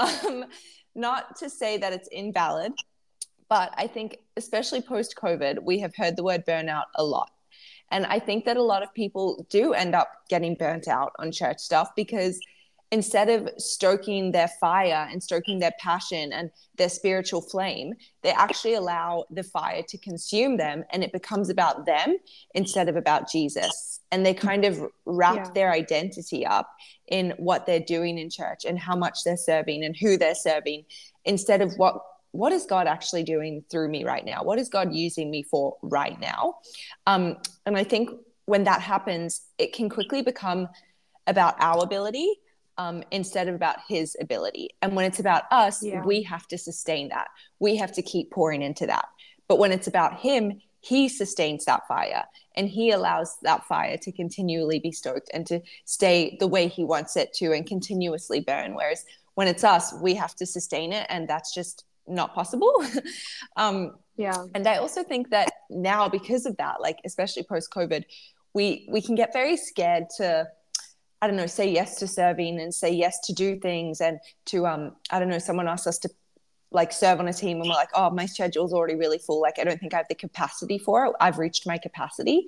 Not to say that it's invalid, but I think especially post-COVID, we have heard the word burnout a lot. And I think that a lot of people do end up getting burnt out on church stuff because instead of stoking their fire and stoking their passion and their spiritual flame, they actually allow the fire to consume them, and it becomes about them instead of about Jesus. And they kind of wrap their identity up in what they're doing in church and how much they're serving and who they're serving, instead of what is God actually doing through me right now? What is God using me for right now? And I think when that happens, it can quickly become about our ability instead of about his ability. And when it's about us, we have to sustain that. We have to keep pouring into that. But when it's about him, he sustains that fire, and he allows that fire to continually be stoked and to stay the way he wants it to and continuously burn. Whereas when it's us, we have to sustain it, and that's just not possible. And I also think that now, because of that, like especially post-COVID, we can get very scared to, I don't know, say yes to serving and say yes to do things, and to I don't know, someone asks us to like serve on a team and we're like, oh, my schedule's already really full, like I don't think I have the capacity for it, I've reached my capacity.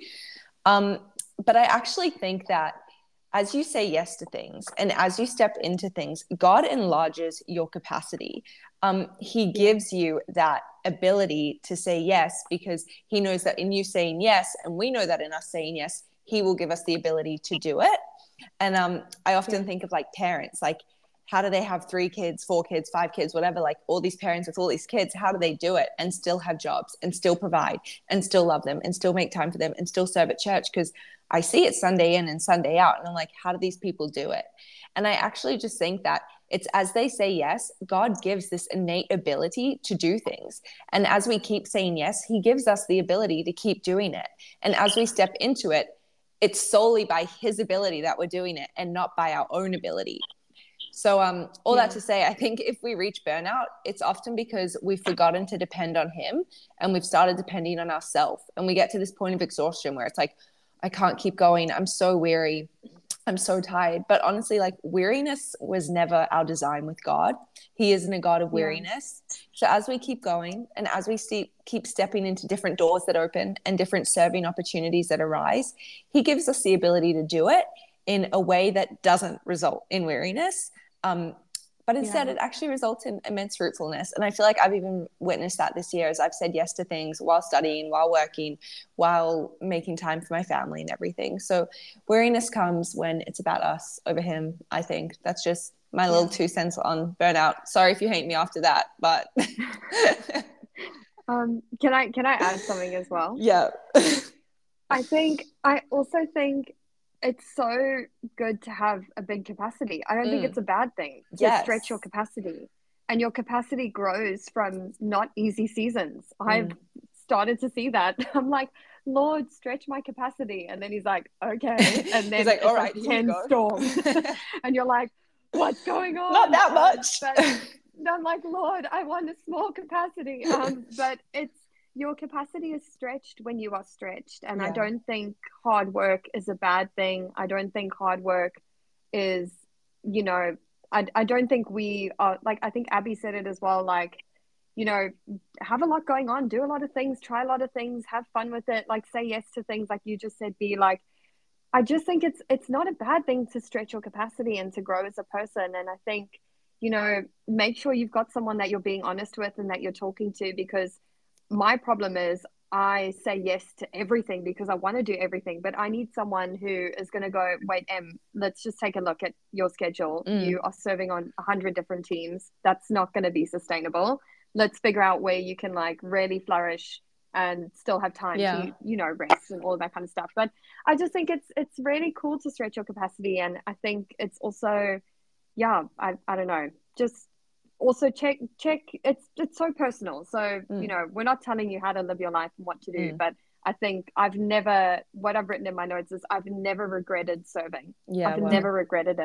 But I actually think that as you say yes to things and as you step into things, God enlarges your capacity. He gives you that ability to say yes, because he knows that in you saying yes, and we know that in us saying yes, he will give us the ability to do it. And I often think of like parents, like how do they have 3 kids, 4 kids, 5 kids, whatever, like all these parents with all these kids, how do they do it and still have jobs and still provide and still love them and still make time for them and still serve at church? Because I see it Sunday in and Sunday out, and I'm like, how do these people do it? And I actually just think that it's as they say yes, God gives this innate ability to do things. And as we keep saying yes, he gives us the ability to keep doing it. And as we step into it, it's solely by his ability that we're doing it and not by our own ability. So all that to say, I think if we reach burnout, it's often because we've forgotten to depend on him, and we've started depending on ourselves. And we get to this point of exhaustion where it's like, I can't keep going. I'm so weary. I'm so tired. But honestly, like weariness was never our design with God. He isn't a God of weariness. So as we keep going and as we keep stepping into different doors that open and different serving opportunities that arise, he gives us the ability to do it in a way that doesn't result in weariness. But instead it actually results in immense fruitfulness. And I feel like I've even witnessed that this year as I've said yes to things while studying, while working, while making time for my family and everything. So weariness comes when it's about us over him. I think that's just my little 2 cents on burnout. Sorry if you hate me after that, but can I add something as well? Yeah. I also think it's so good to have a big capacity. I don't think it's a bad thing to stretch your capacity, and your capacity grows from not easy seasons. I've started to see that. I'm like, Lord, stretch my capacity. And then he's like, okay. And then he's like, all right, like 10 storms. And you're like, what's going on? Not that much. But I'm like, Lord, I want a small capacity. But your capacity is stretched when you are stretched. And I don't think hard work is a bad thing. I don't think hard work is, I don't think we are, like, I think Abby said it as well, like, have a lot going on, do a lot of things, try a lot of things, have fun with it, like say yes to things, like you just said, be like, I just think it's not a bad thing to stretch your capacity and to grow as a person. And I think, make sure you've got someone that you're being honest with and that you're talking to, because my problem is I say yes to everything because I want to do everything, but I need someone who is going to go, wait, Em, let's just take a look at your schedule. You are serving on 100 different teams. That's not going to be sustainable. Let's figure out where you can like really flourish and still have time to, rest and all that kind of stuff. But I just think it's really cool to stretch your capacity. And I think it's also, I don't know, just also check it's so personal. So we're not telling you how to live your life and what to do, but I think what I've written in my notes is I've never regretted serving. I've never regretted it.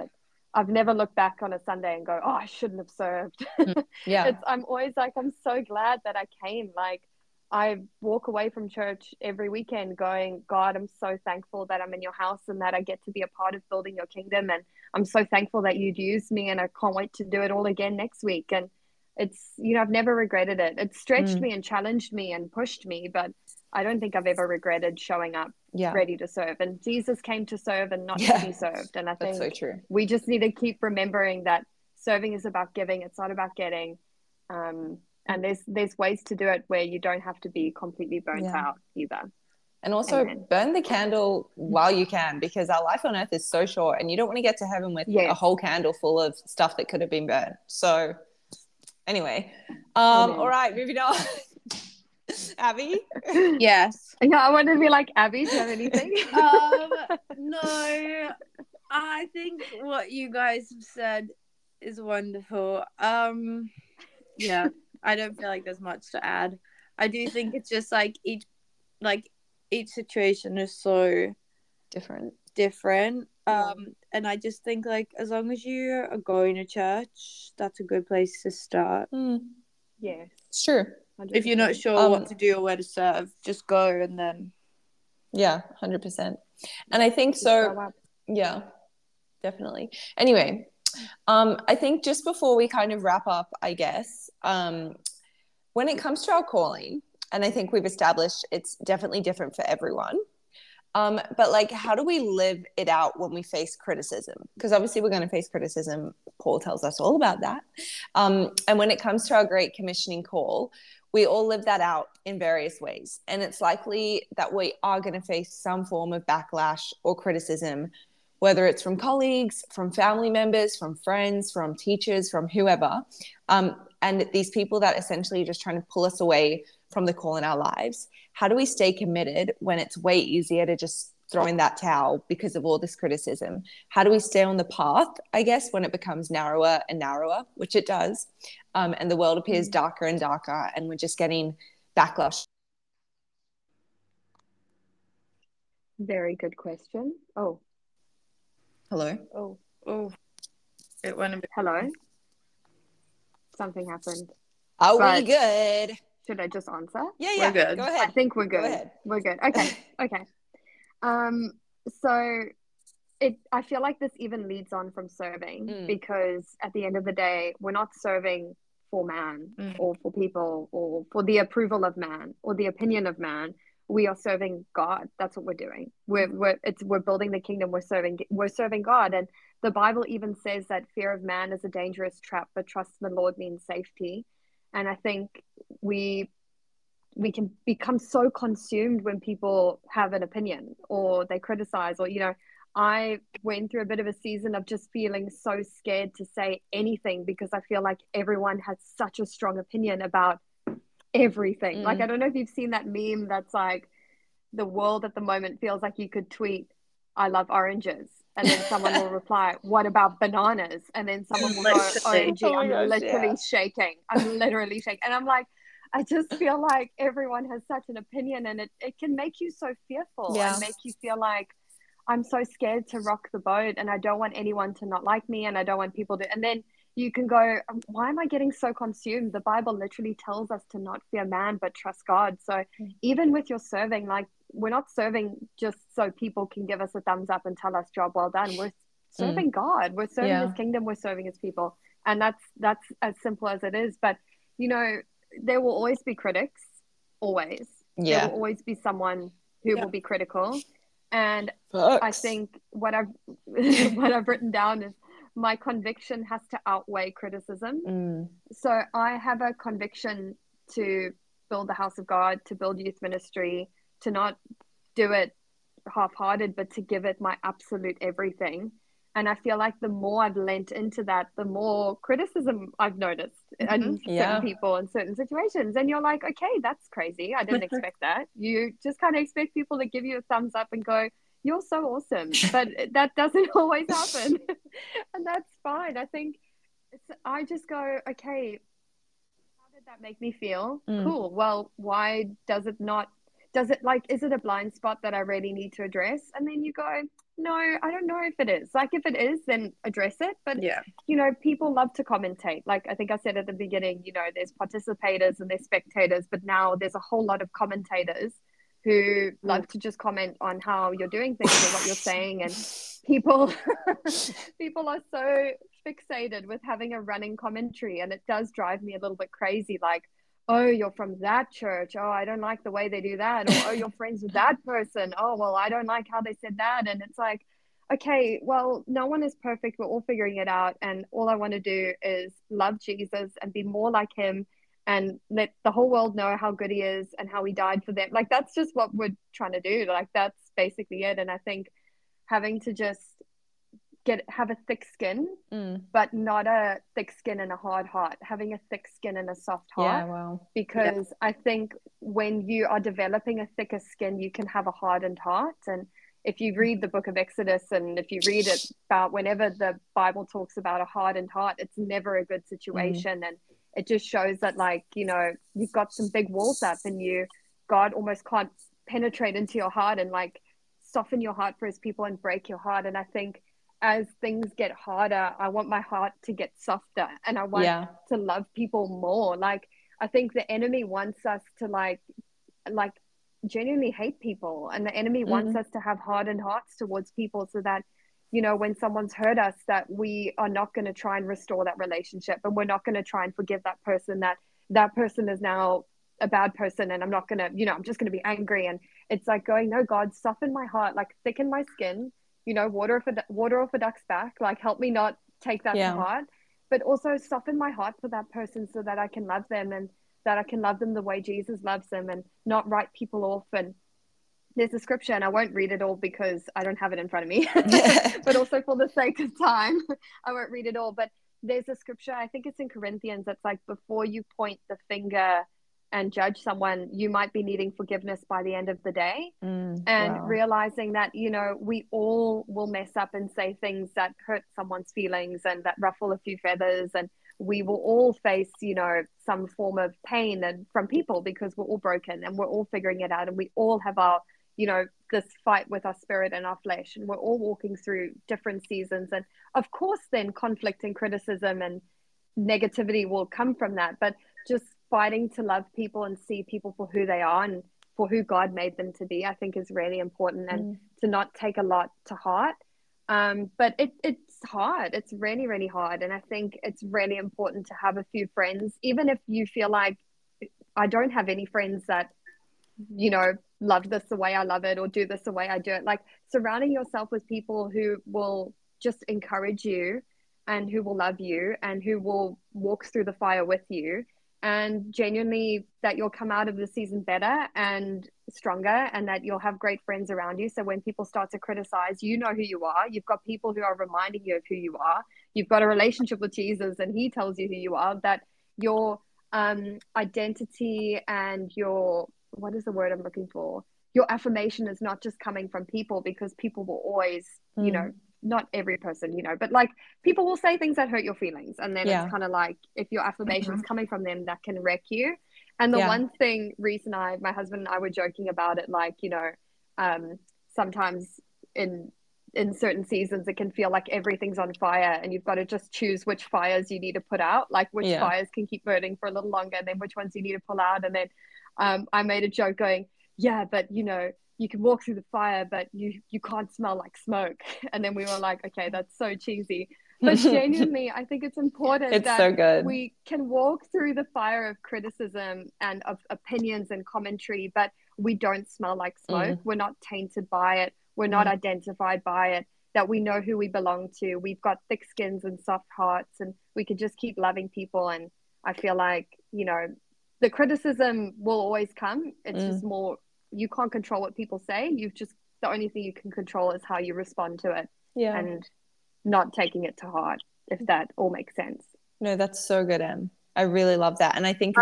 I've never looked back on a Sunday and go, oh, I shouldn't have served. Yeah. I'm always like, I'm so glad that I came. Like, I walk away from church every weekend going, God, I'm so thankful that I'm in your house and that I get to be a part of building your kingdom. And I'm so thankful that you'd use me, and I can't wait to do it all again next week. And it's, I've never regretted it. It stretched me and challenged me and pushed me, but I don't think I've ever regretted showing up ready to serve. And Jesus came to serve and not to be served. And I think that's so true. We just need to keep remembering that serving is about giving. It's not about getting. And there's ways to do it where you don't have to be completely burnt out either. And also burn the candle while you can, because our life on earth is so short and you don't want to get to heaven with a whole candle full of stuff that could have been burned. So anyway, all right, moving on. Abby? Yes. Yeah, I wanted to be like, Abby, do you have anything? No, I think what you guys have said is wonderful. Yeah, I don't feel like there's much to add. I do think it's just like each situation is so different. And I just think, like, as long as you are going to church, that's a good place to start. Yes, sure. 100%. If you're not sure what to do or where to serve, just go, and then 100%. And I think so. Yeah, definitely. Anyway, I think just before we kind of wrap up, I guess, when it comes to our calling, and I think we've established it's definitely different for everyone. But like, how do we live it out when we face criticism? Because obviously we're going to face criticism. Paul tells us all about that. And when it comes to our Great Commissioning call, we all live that out in various ways. And it's likely that we are going to face some form of backlash or criticism, whether it's from colleagues, from family members, from friends, from teachers, from whoever. And these people that essentially are just trying to pull us away from the call in our lives. How do we stay committed when it's way easier to just throw in that towel because of all this criticism? How do we stay on the path, I guess, when it becomes narrower and narrower, which it does, and the world appears darker and darker, and we're just getting backlash? Very good question. Oh. Hello? Oh. It went a bit. Hello? Something happened. Are we good? Should I just answer? Yeah, we're good. Go ahead. I think we're good. Go ahead. We're good. Okay. So I feel like this even leads on from serving, because at the end of the day, we're not serving for man or for people or for the approval of man or the opinion of man. We are serving God. That's what we're doing. We're building the kingdom. We're serving God. And the Bible even says that fear of man is a dangerous trap, but trust in the Lord means safety. And I think we can become so consumed when people have an opinion or they criticize, or I went through a bit of a season of just feeling so scared to say anything, because I feel like everyone has such a strong opinion about everything. Like, I don't know if you've seen that meme that's like, the world at the moment feels like you could tweet, I love oranges, and then someone will reply, what about bananas? And then someone will go, OMG, I'm literally shaking. And I'm like, I just feel like everyone has such an opinion, and it can make you so fearful and make you feel like, I'm so scared to rock the boat, and I don't want anyone to not like me, and I don't want people to, and then you can go, why am I getting so consumed? The Bible literally tells us to not fear man, but trust God. So even with your serving, like, we're not serving just so people can give us a thumbs up and tell us job well done. We're serving God. We're serving his kingdom. We're serving his people. And that's as simple as it is. But, there will always be critics, always. There will always be someone who will be critical. And I think what I've written down is, my conviction has to outweigh criticism. So I have a conviction to build the house of God, to build youth ministry, to not do it half-hearted, but to give it my absolute everything. And I feel like the more I've lent into that, the more criticism I've noticed in certain people in certain situations. And you're like, okay, that's crazy. I didn't expect that. You just kind of expect people to give you a thumbs up and go, you're so awesome. But that doesn't always happen. And that's fine. I think I just go, okay, how did that make me feel? Cool. Well, why does it not? does it like, is it a blind spot that I really need to address? And then you go, no, I don't know if it is. Like, if it is, then address it. But, Yeah. you know, people love to commentate. Like, I think I said at the beginning, you know, there's participators and there's spectators, but now there's a whole lot of commentators who love to just comment on how you're doing things or what you're saying. And people, people are so fixated with having a running commentary. And it does drive me a little bit crazy. Like, oh, you're from that church. Oh, I don't like the way they do that. Or, oh, you're friends with that person. Oh, well, I don't like how they said that. And it's like, okay, well, no one is perfect. We're all figuring it out. And all I want to do is love Jesus and be more like him and let the whole world know how good he is and how he died for them. Like, that's just what we're trying to do. Like, that's basically it. And I think having to just have a thick skin, but not a thick skin and a hard heart, having a thick skin and a soft heart. Yeah, wow. Because I think when you are developing a thicker skin, you can have a hardened heart. And if you read the book of Exodus, and if you read it about whenever the Bible talks about a hardened heart, it's never a good situation. And it just shows that, like, you know, you've got some big walls up and God almost can't penetrate into your heart and like soften your heart for his people and break your heart. And I think as things get harder, I want my heart to get softer and I want to love people more. Like, I think the enemy wants us to like genuinely hate people, and the enemy wants us to have hardened hearts towards people, so that, you know, when someone's hurt us, that we are not going to try and restore that relationship, and we're not going to try and forgive that person, that person is now a bad person, and I'm not going to, you know, I'm just going to be angry. And it's like going, no, God, soften my heart, like thicken my skin, you know, water off a duck's back, like help me not take that to heart, but also soften my heart for that person so that I can love them, and that I can love them the way Jesus loves them, and not write people off. And there's a scripture, and I won't read it all because I don't have it in front of me, but also for the sake of time, I won't read it all. But there's a scripture, I think it's in Corinthians, that's like, before you point the finger and judge someone, you might be needing forgiveness by the end of the day. And realizing that, you know, we all will mess up and say things that hurt someone's feelings and that ruffle a few feathers, and we will all face, you know, some form of pain and from people, because we're all broken and we're all figuring it out, and we all have our, you know, this fight with our spirit and our flesh, and we're all walking through different seasons. And of course then conflict and criticism and negativity will come from that, but just fighting to love people and see people for who they are and for who God made them to be, I think is really important, and to not take a lot to heart. But it's hard. It's really, really hard. And I think it's really important to have a few friends, even if you feel like, I don't have any friends that, you know, love this the way I love it or do this the way I do it. Like, surrounding yourself with people who will just encourage you and who will love you and who will walk through the fire with you, and genuinely that you'll come out of the season better and stronger, and that you'll have great friends around you. So when people start to criticize, you know who you are. You've got people who are reminding you of who you are. You've got a relationship with Jesus, and he tells you who you are, that your identity and your, what is the word I'm looking for? Your affirmation is not just coming from people, because people will always, you know, not every person, you know, but like people will say things that hurt your feelings. And then it's kind of like, if your affirmation is coming from them, that can wreck you. And the one thing, Reese and I, my husband and I were joking about it, like, you know, sometimes in certain seasons, it can feel like everything's on fire, and you've got to just choose which fires you need to put out, like which fires can keep burning for a little longer, and then which ones you need to pull out. And then I made a joke going, yeah, but you know, you can walk through the fire, but you can't smell like smoke. And then we were like, okay, that's so cheesy. But genuinely, I think it's important that we can walk through the fire of criticism and of opinions and commentary, but we don't smell like smoke. We're not tainted by it. We're not identified by it, that we know who we belong to. We've got thick skins and soft hearts, and we can just keep loving people. And I feel like, you know, the criticism will always come. It's just more, you can't control what people say. The only thing you can control is how you respond to it, and not taking it to heart, if that all makes sense. No, that's so good, Em. I really love that. And I think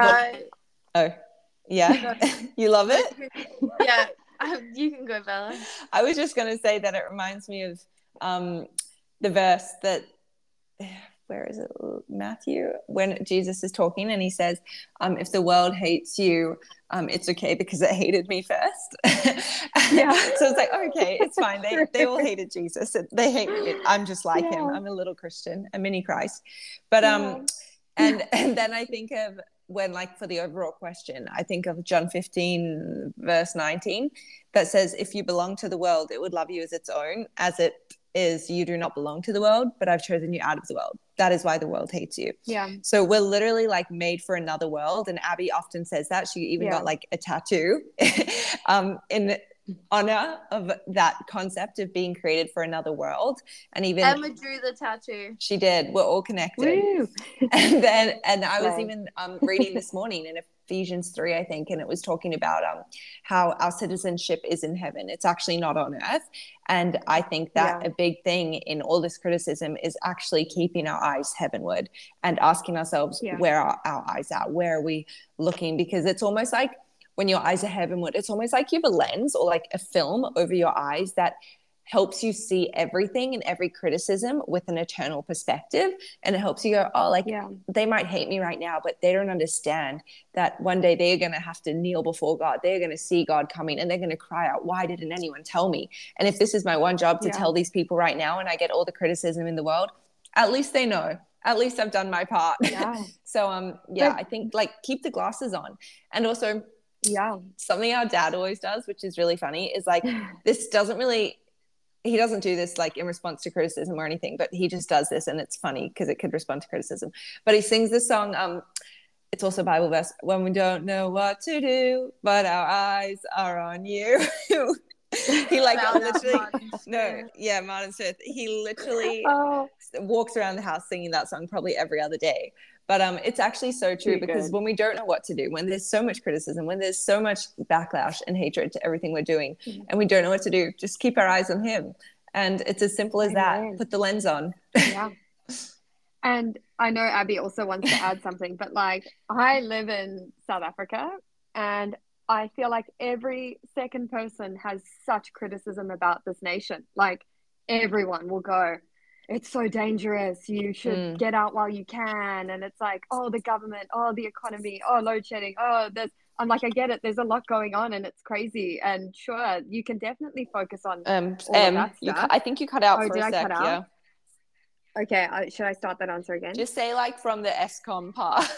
you love it? Yeah. You can go, Bella. I was just going to say that it reminds me of the verse that where is it? Matthew, when Jesus is talking and he says, if the world hates you, it's okay because it hated me first. Yeah. So it's like, okay, it's fine. They all hated Jesus. They hate me. I'm just like him. I'm a little Christian, a mini Christ. But and then I think of when, like, for the overall question, I think of John 15 verse 19 that says, if you belong to the world, it would love you as its own. As it is, you do not belong to the world, but I've chosen you out of the world. That is why the world hates you. Yeah. So we're literally like made for another world. And Abby often says that. She even got like a tattoo in honor of that concept of being created for another world. And even Emma drew the tattoo. She did. We're all connected. Woo. And I was even reading this morning in Ephesians 3, I think, and it was talking about how our citizenship is in heaven. It's actually not on earth. And I think that a big thing in all this criticism is actually keeping our eyes heavenward and asking ourselves, where are our eyes at? Where are we looking? Because it's almost like when your eyes are heavenward, it's almost like you have a lens or like a film over your eyes that helps you see everything and every criticism with an eternal perspective. And it helps you go, oh, like they might hate me right now, but they don't understand that one day they're going to have to kneel before God. They're going to see God coming and they're going to cry out, why didn't anyone tell me? And if this is my one job to tell these people right now and I get all the criticism in the world, at least they know. At least I've done my part. So, I think like keep the glasses on. And also something our dad always does, which is really funny, is like, this doesn't really, he doesn't do this like in response to criticism or anything, but he just does this and it's funny because it could respond to criticism. But he sings this song, it's also a Bible verse, when we don't know what to do, but our eyes are on you. He like literally Martin Smith. He literally walks around the house singing that song probably every other day. But it's actually so true because when we don't know what to do, when there's so much criticism, when there's so much backlash and hatred to everything we're doing, and we don't know what to do, just keep our eyes on him. And it's as simple as that. Put the lens on. And I know Abby also wants to add something, but like I live in South Africa and I feel like every second person has such criticism about this nation. Like everyone will go, it's so dangerous. You should get out while you can. And it's like, oh, the government, oh, the economy, oh, load shedding, oh, this. I'm like, I get it. There's a lot going on and it's crazy. And sure, you can definitely focus on all of that stuff. I think you cut out for a sec. Yeah. Okay. Should I start that answer again? Just say like from the Eskom part.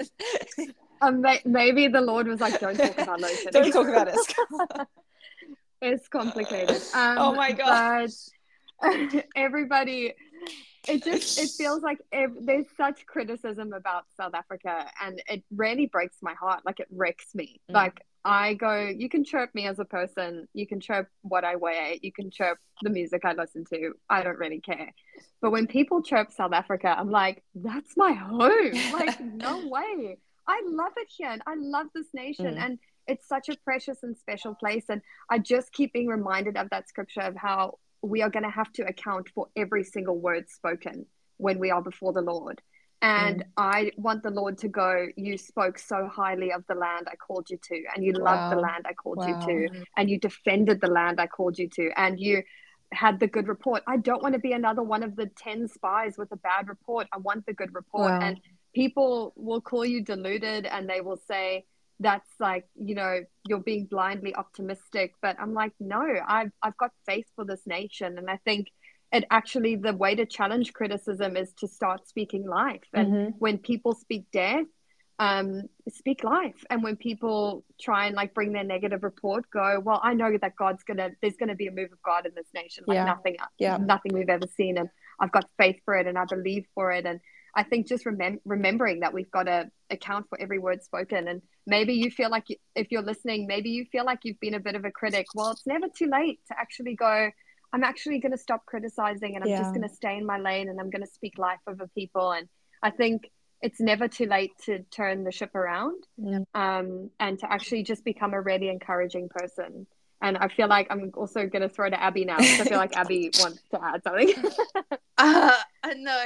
Maybe the Lord was like, don't talk about load shedding. Don't talk about Eskom. It's complicated. Oh my gosh. Everybody, it feels like there's such criticism about South Africa and it really breaks my heart. Like it wrecks me. Like I go, you can chirp me as a person, you can chirp what I wear, you can chirp the music I listen to, I don't really care. But when people chirp South Africa, I'm like, that's my home. Like no way. I love it here and I love this nation and it's such a precious and special place. And I just keep being reminded of that scripture of how we are going to have to account for every single word spoken when we are before the Lord. And I want the Lord to go, you spoke so highly of the land I called you to, and you loved the land I called you to, and you defended the land I called you to, and you had the good report. I don't want to be another one of the 10 spies with a bad report. I want the good report. And people will call you deluded and they will say, that's like, you know, you're being blindly optimistic. But I'm like, no, I've got faith for this nation. And I think it actually, the way to challenge criticism is to start speaking life. And when people speak death, speak life. And when people try and like bring their negative report, go, well, I know that there's gonna be a move of God in this nation, like nothing we've ever seen. And I've got faith for it and I believe for it. And I think just remembering that we've got to account for every word spoken. And maybe you feel like, if you're listening, maybe you feel like you've been a bit of a critic. Well, it's never too late to actually go, I'm actually going to stop criticizing and I'm just going to stay in my lane and I'm going to speak life over people. And I think it's never too late to turn the ship around and to actually just become a really encouraging person. And I feel like I'm also going to throw to Abby now because I feel like Abby wants to add something. No,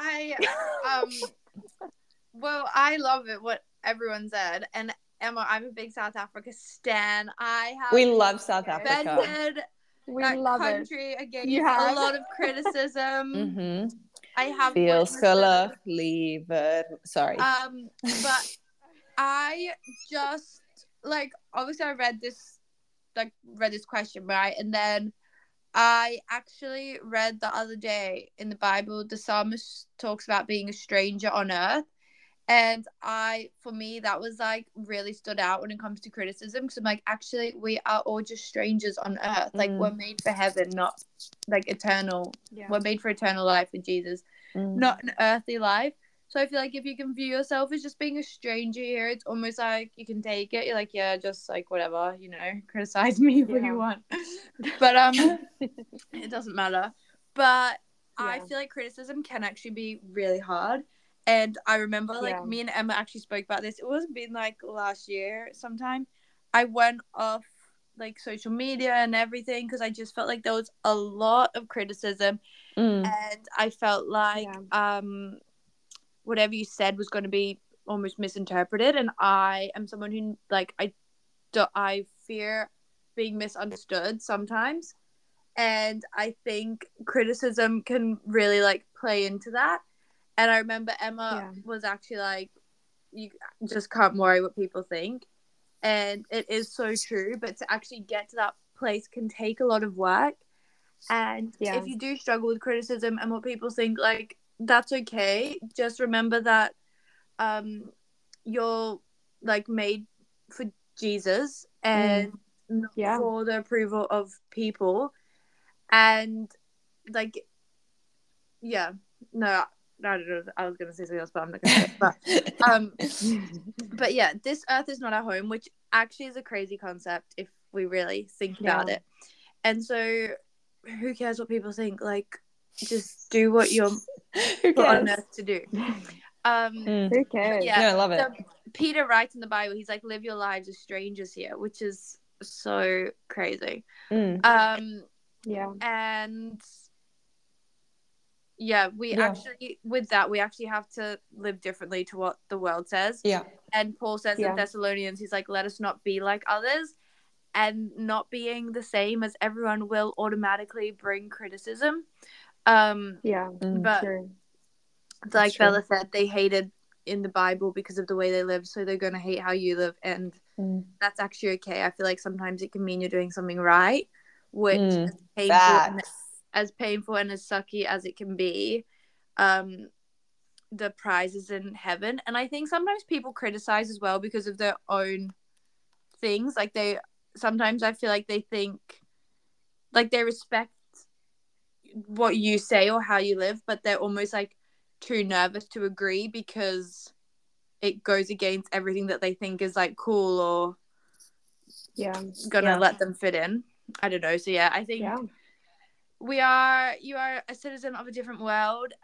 well, I love it, what everyone said. And Emma, I'm a big South Africa stan. We love South Africa. We love country against a lot of criticism. I have Feel witnessed scholar, leave. Sorry. but I just like obviously I read this question, right? And then I actually read the other day in the Bible, the psalmist talks about being a stranger on earth. And for me, that was like really stood out when it comes to criticism. Because I'm like, actually, we are all just strangers on earth. Like, we're made for heaven, not like eternal. Yeah. We're made for eternal life with Jesus, not an earthly life. So I feel like if you can view yourself as just being a stranger here, it's almost like you can take it. You're like, yeah, just like whatever, criticize me if you want. But it doesn't matter. But I feel like criticism can actually be really hard. And I remember like me and Emma actually spoke about this. It was been like last year sometime. I went off like social media and everything because I just felt like there was a lot of criticism. And I felt like whatever you said was going to be almost misinterpreted. And I am someone who like I fear being misunderstood sometimes. And I think criticism can really like play into that. And I remember Emma was actually like, you just can't worry what people think. And it is so true. But to actually get to that place can take a lot of work. And if you do struggle with criticism and what people think, like, that's okay. Just remember that you're like made for Jesus and not for the approval of people. And like, no, I don't know. I was gonna say something else, but I'm not gonna say it. But yeah, this earth is not our home, which actually is a crazy concept if we really think about it. And so, who cares what people think? Like, just do what you're put on earth to do. Who cares? Yeah, no, I love it. So Peter writes in the Bible, he's like, "Live your lives as strangers here," which is so crazy. And actually, with that, we actually have to live differently to what the world says. Yeah. And Paul says in Thessalonians, he's like, let us not be like others. And not being the same as everyone will automatically bring criticism. But true. like Bella said, they hated in the Bible because of the way they lived, so they're going to hate how you live. And that's actually okay. I feel like sometimes it can mean you're doing something right, which is as painful and as sucky as it can be, the prize is in heaven. And I think sometimes people criticize as well because of their own things. Like sometimes I feel like they think like they respect what you say or how you live, but they're almost like too nervous to agree because it goes against everything that they think is like cool or gonna let them fit in. I don't know. So yeah, I think you are a citizen of a different world,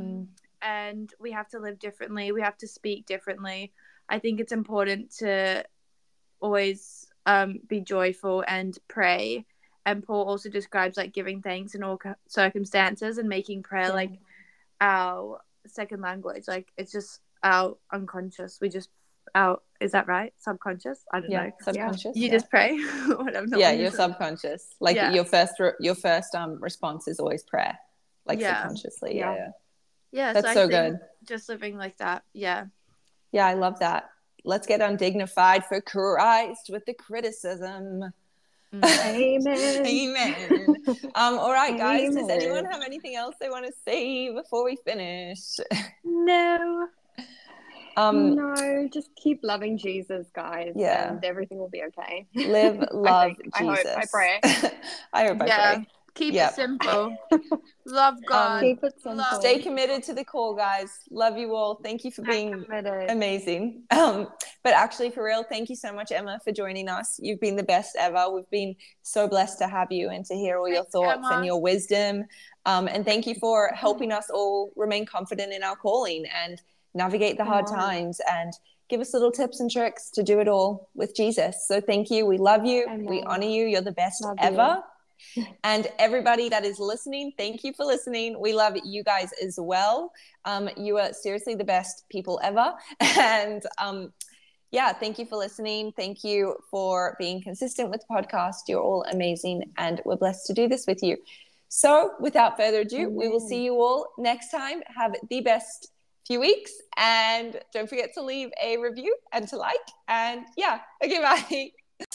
and we have to live differently. We have to speak differently. I think it's important to always be joyful and pray. And Paul also describes like giving thanks in all circumstances and making prayer like our second language. Like it's just our unconscious. Is that right? Subconscious? I don't know. Subconscious. You just pray. Your subconscious. Like your first response is always prayer. Like subconsciously. Yeah. That's so good. Just living like that. Yeah. Yeah, I love that. Let's get undignified for Christ with the criticism. Amen. Amen. All right, guys. Does anyone have anything else they want to say before we finish? No. No, just keep loving Jesus, guys. Yeah. And everything will be okay. Live, love Jesus. I pray. I hope I pray. Keep it simple. Love God. Keep it simple. Stay committed to the call, guys. Love you all. Thank you for being amazing. But actually, for real, thank you so much, Emma, for joining us. You've been the best ever. We've been so blessed to have you and to hear all your thoughts and your wisdom. And thank you for helping us all remain confident in our calling and navigate the hard times and give us little tips and tricks to do it all with Jesus. So thank you. We love you. We honor you. You're the best ever. And everybody that is listening, thank you for listening. We love you guys as well. You are seriously the best people ever. And thank you for listening. Thank you for being consistent with the podcast. You're all amazing, and we're blessed to do this with you. So without further ado, we will see you all next time. Have the best few weeks, and don't forget to leave a review and to like, and yeah, okay, bye.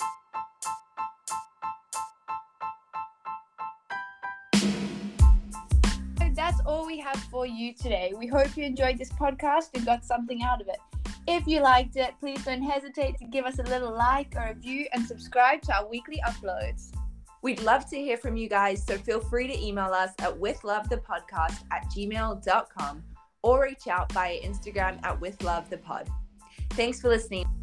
That's all we have for you today. We hope you enjoyed this podcast and got something out of it. If you liked it, please don't hesitate to give us a little like or review and subscribe to our weekly uploads. We'd love to hear from you guys, so feel free to email us at withlovethepodcast@gmail.com or reach out via Instagram at withlovethepod. Thanks for listening.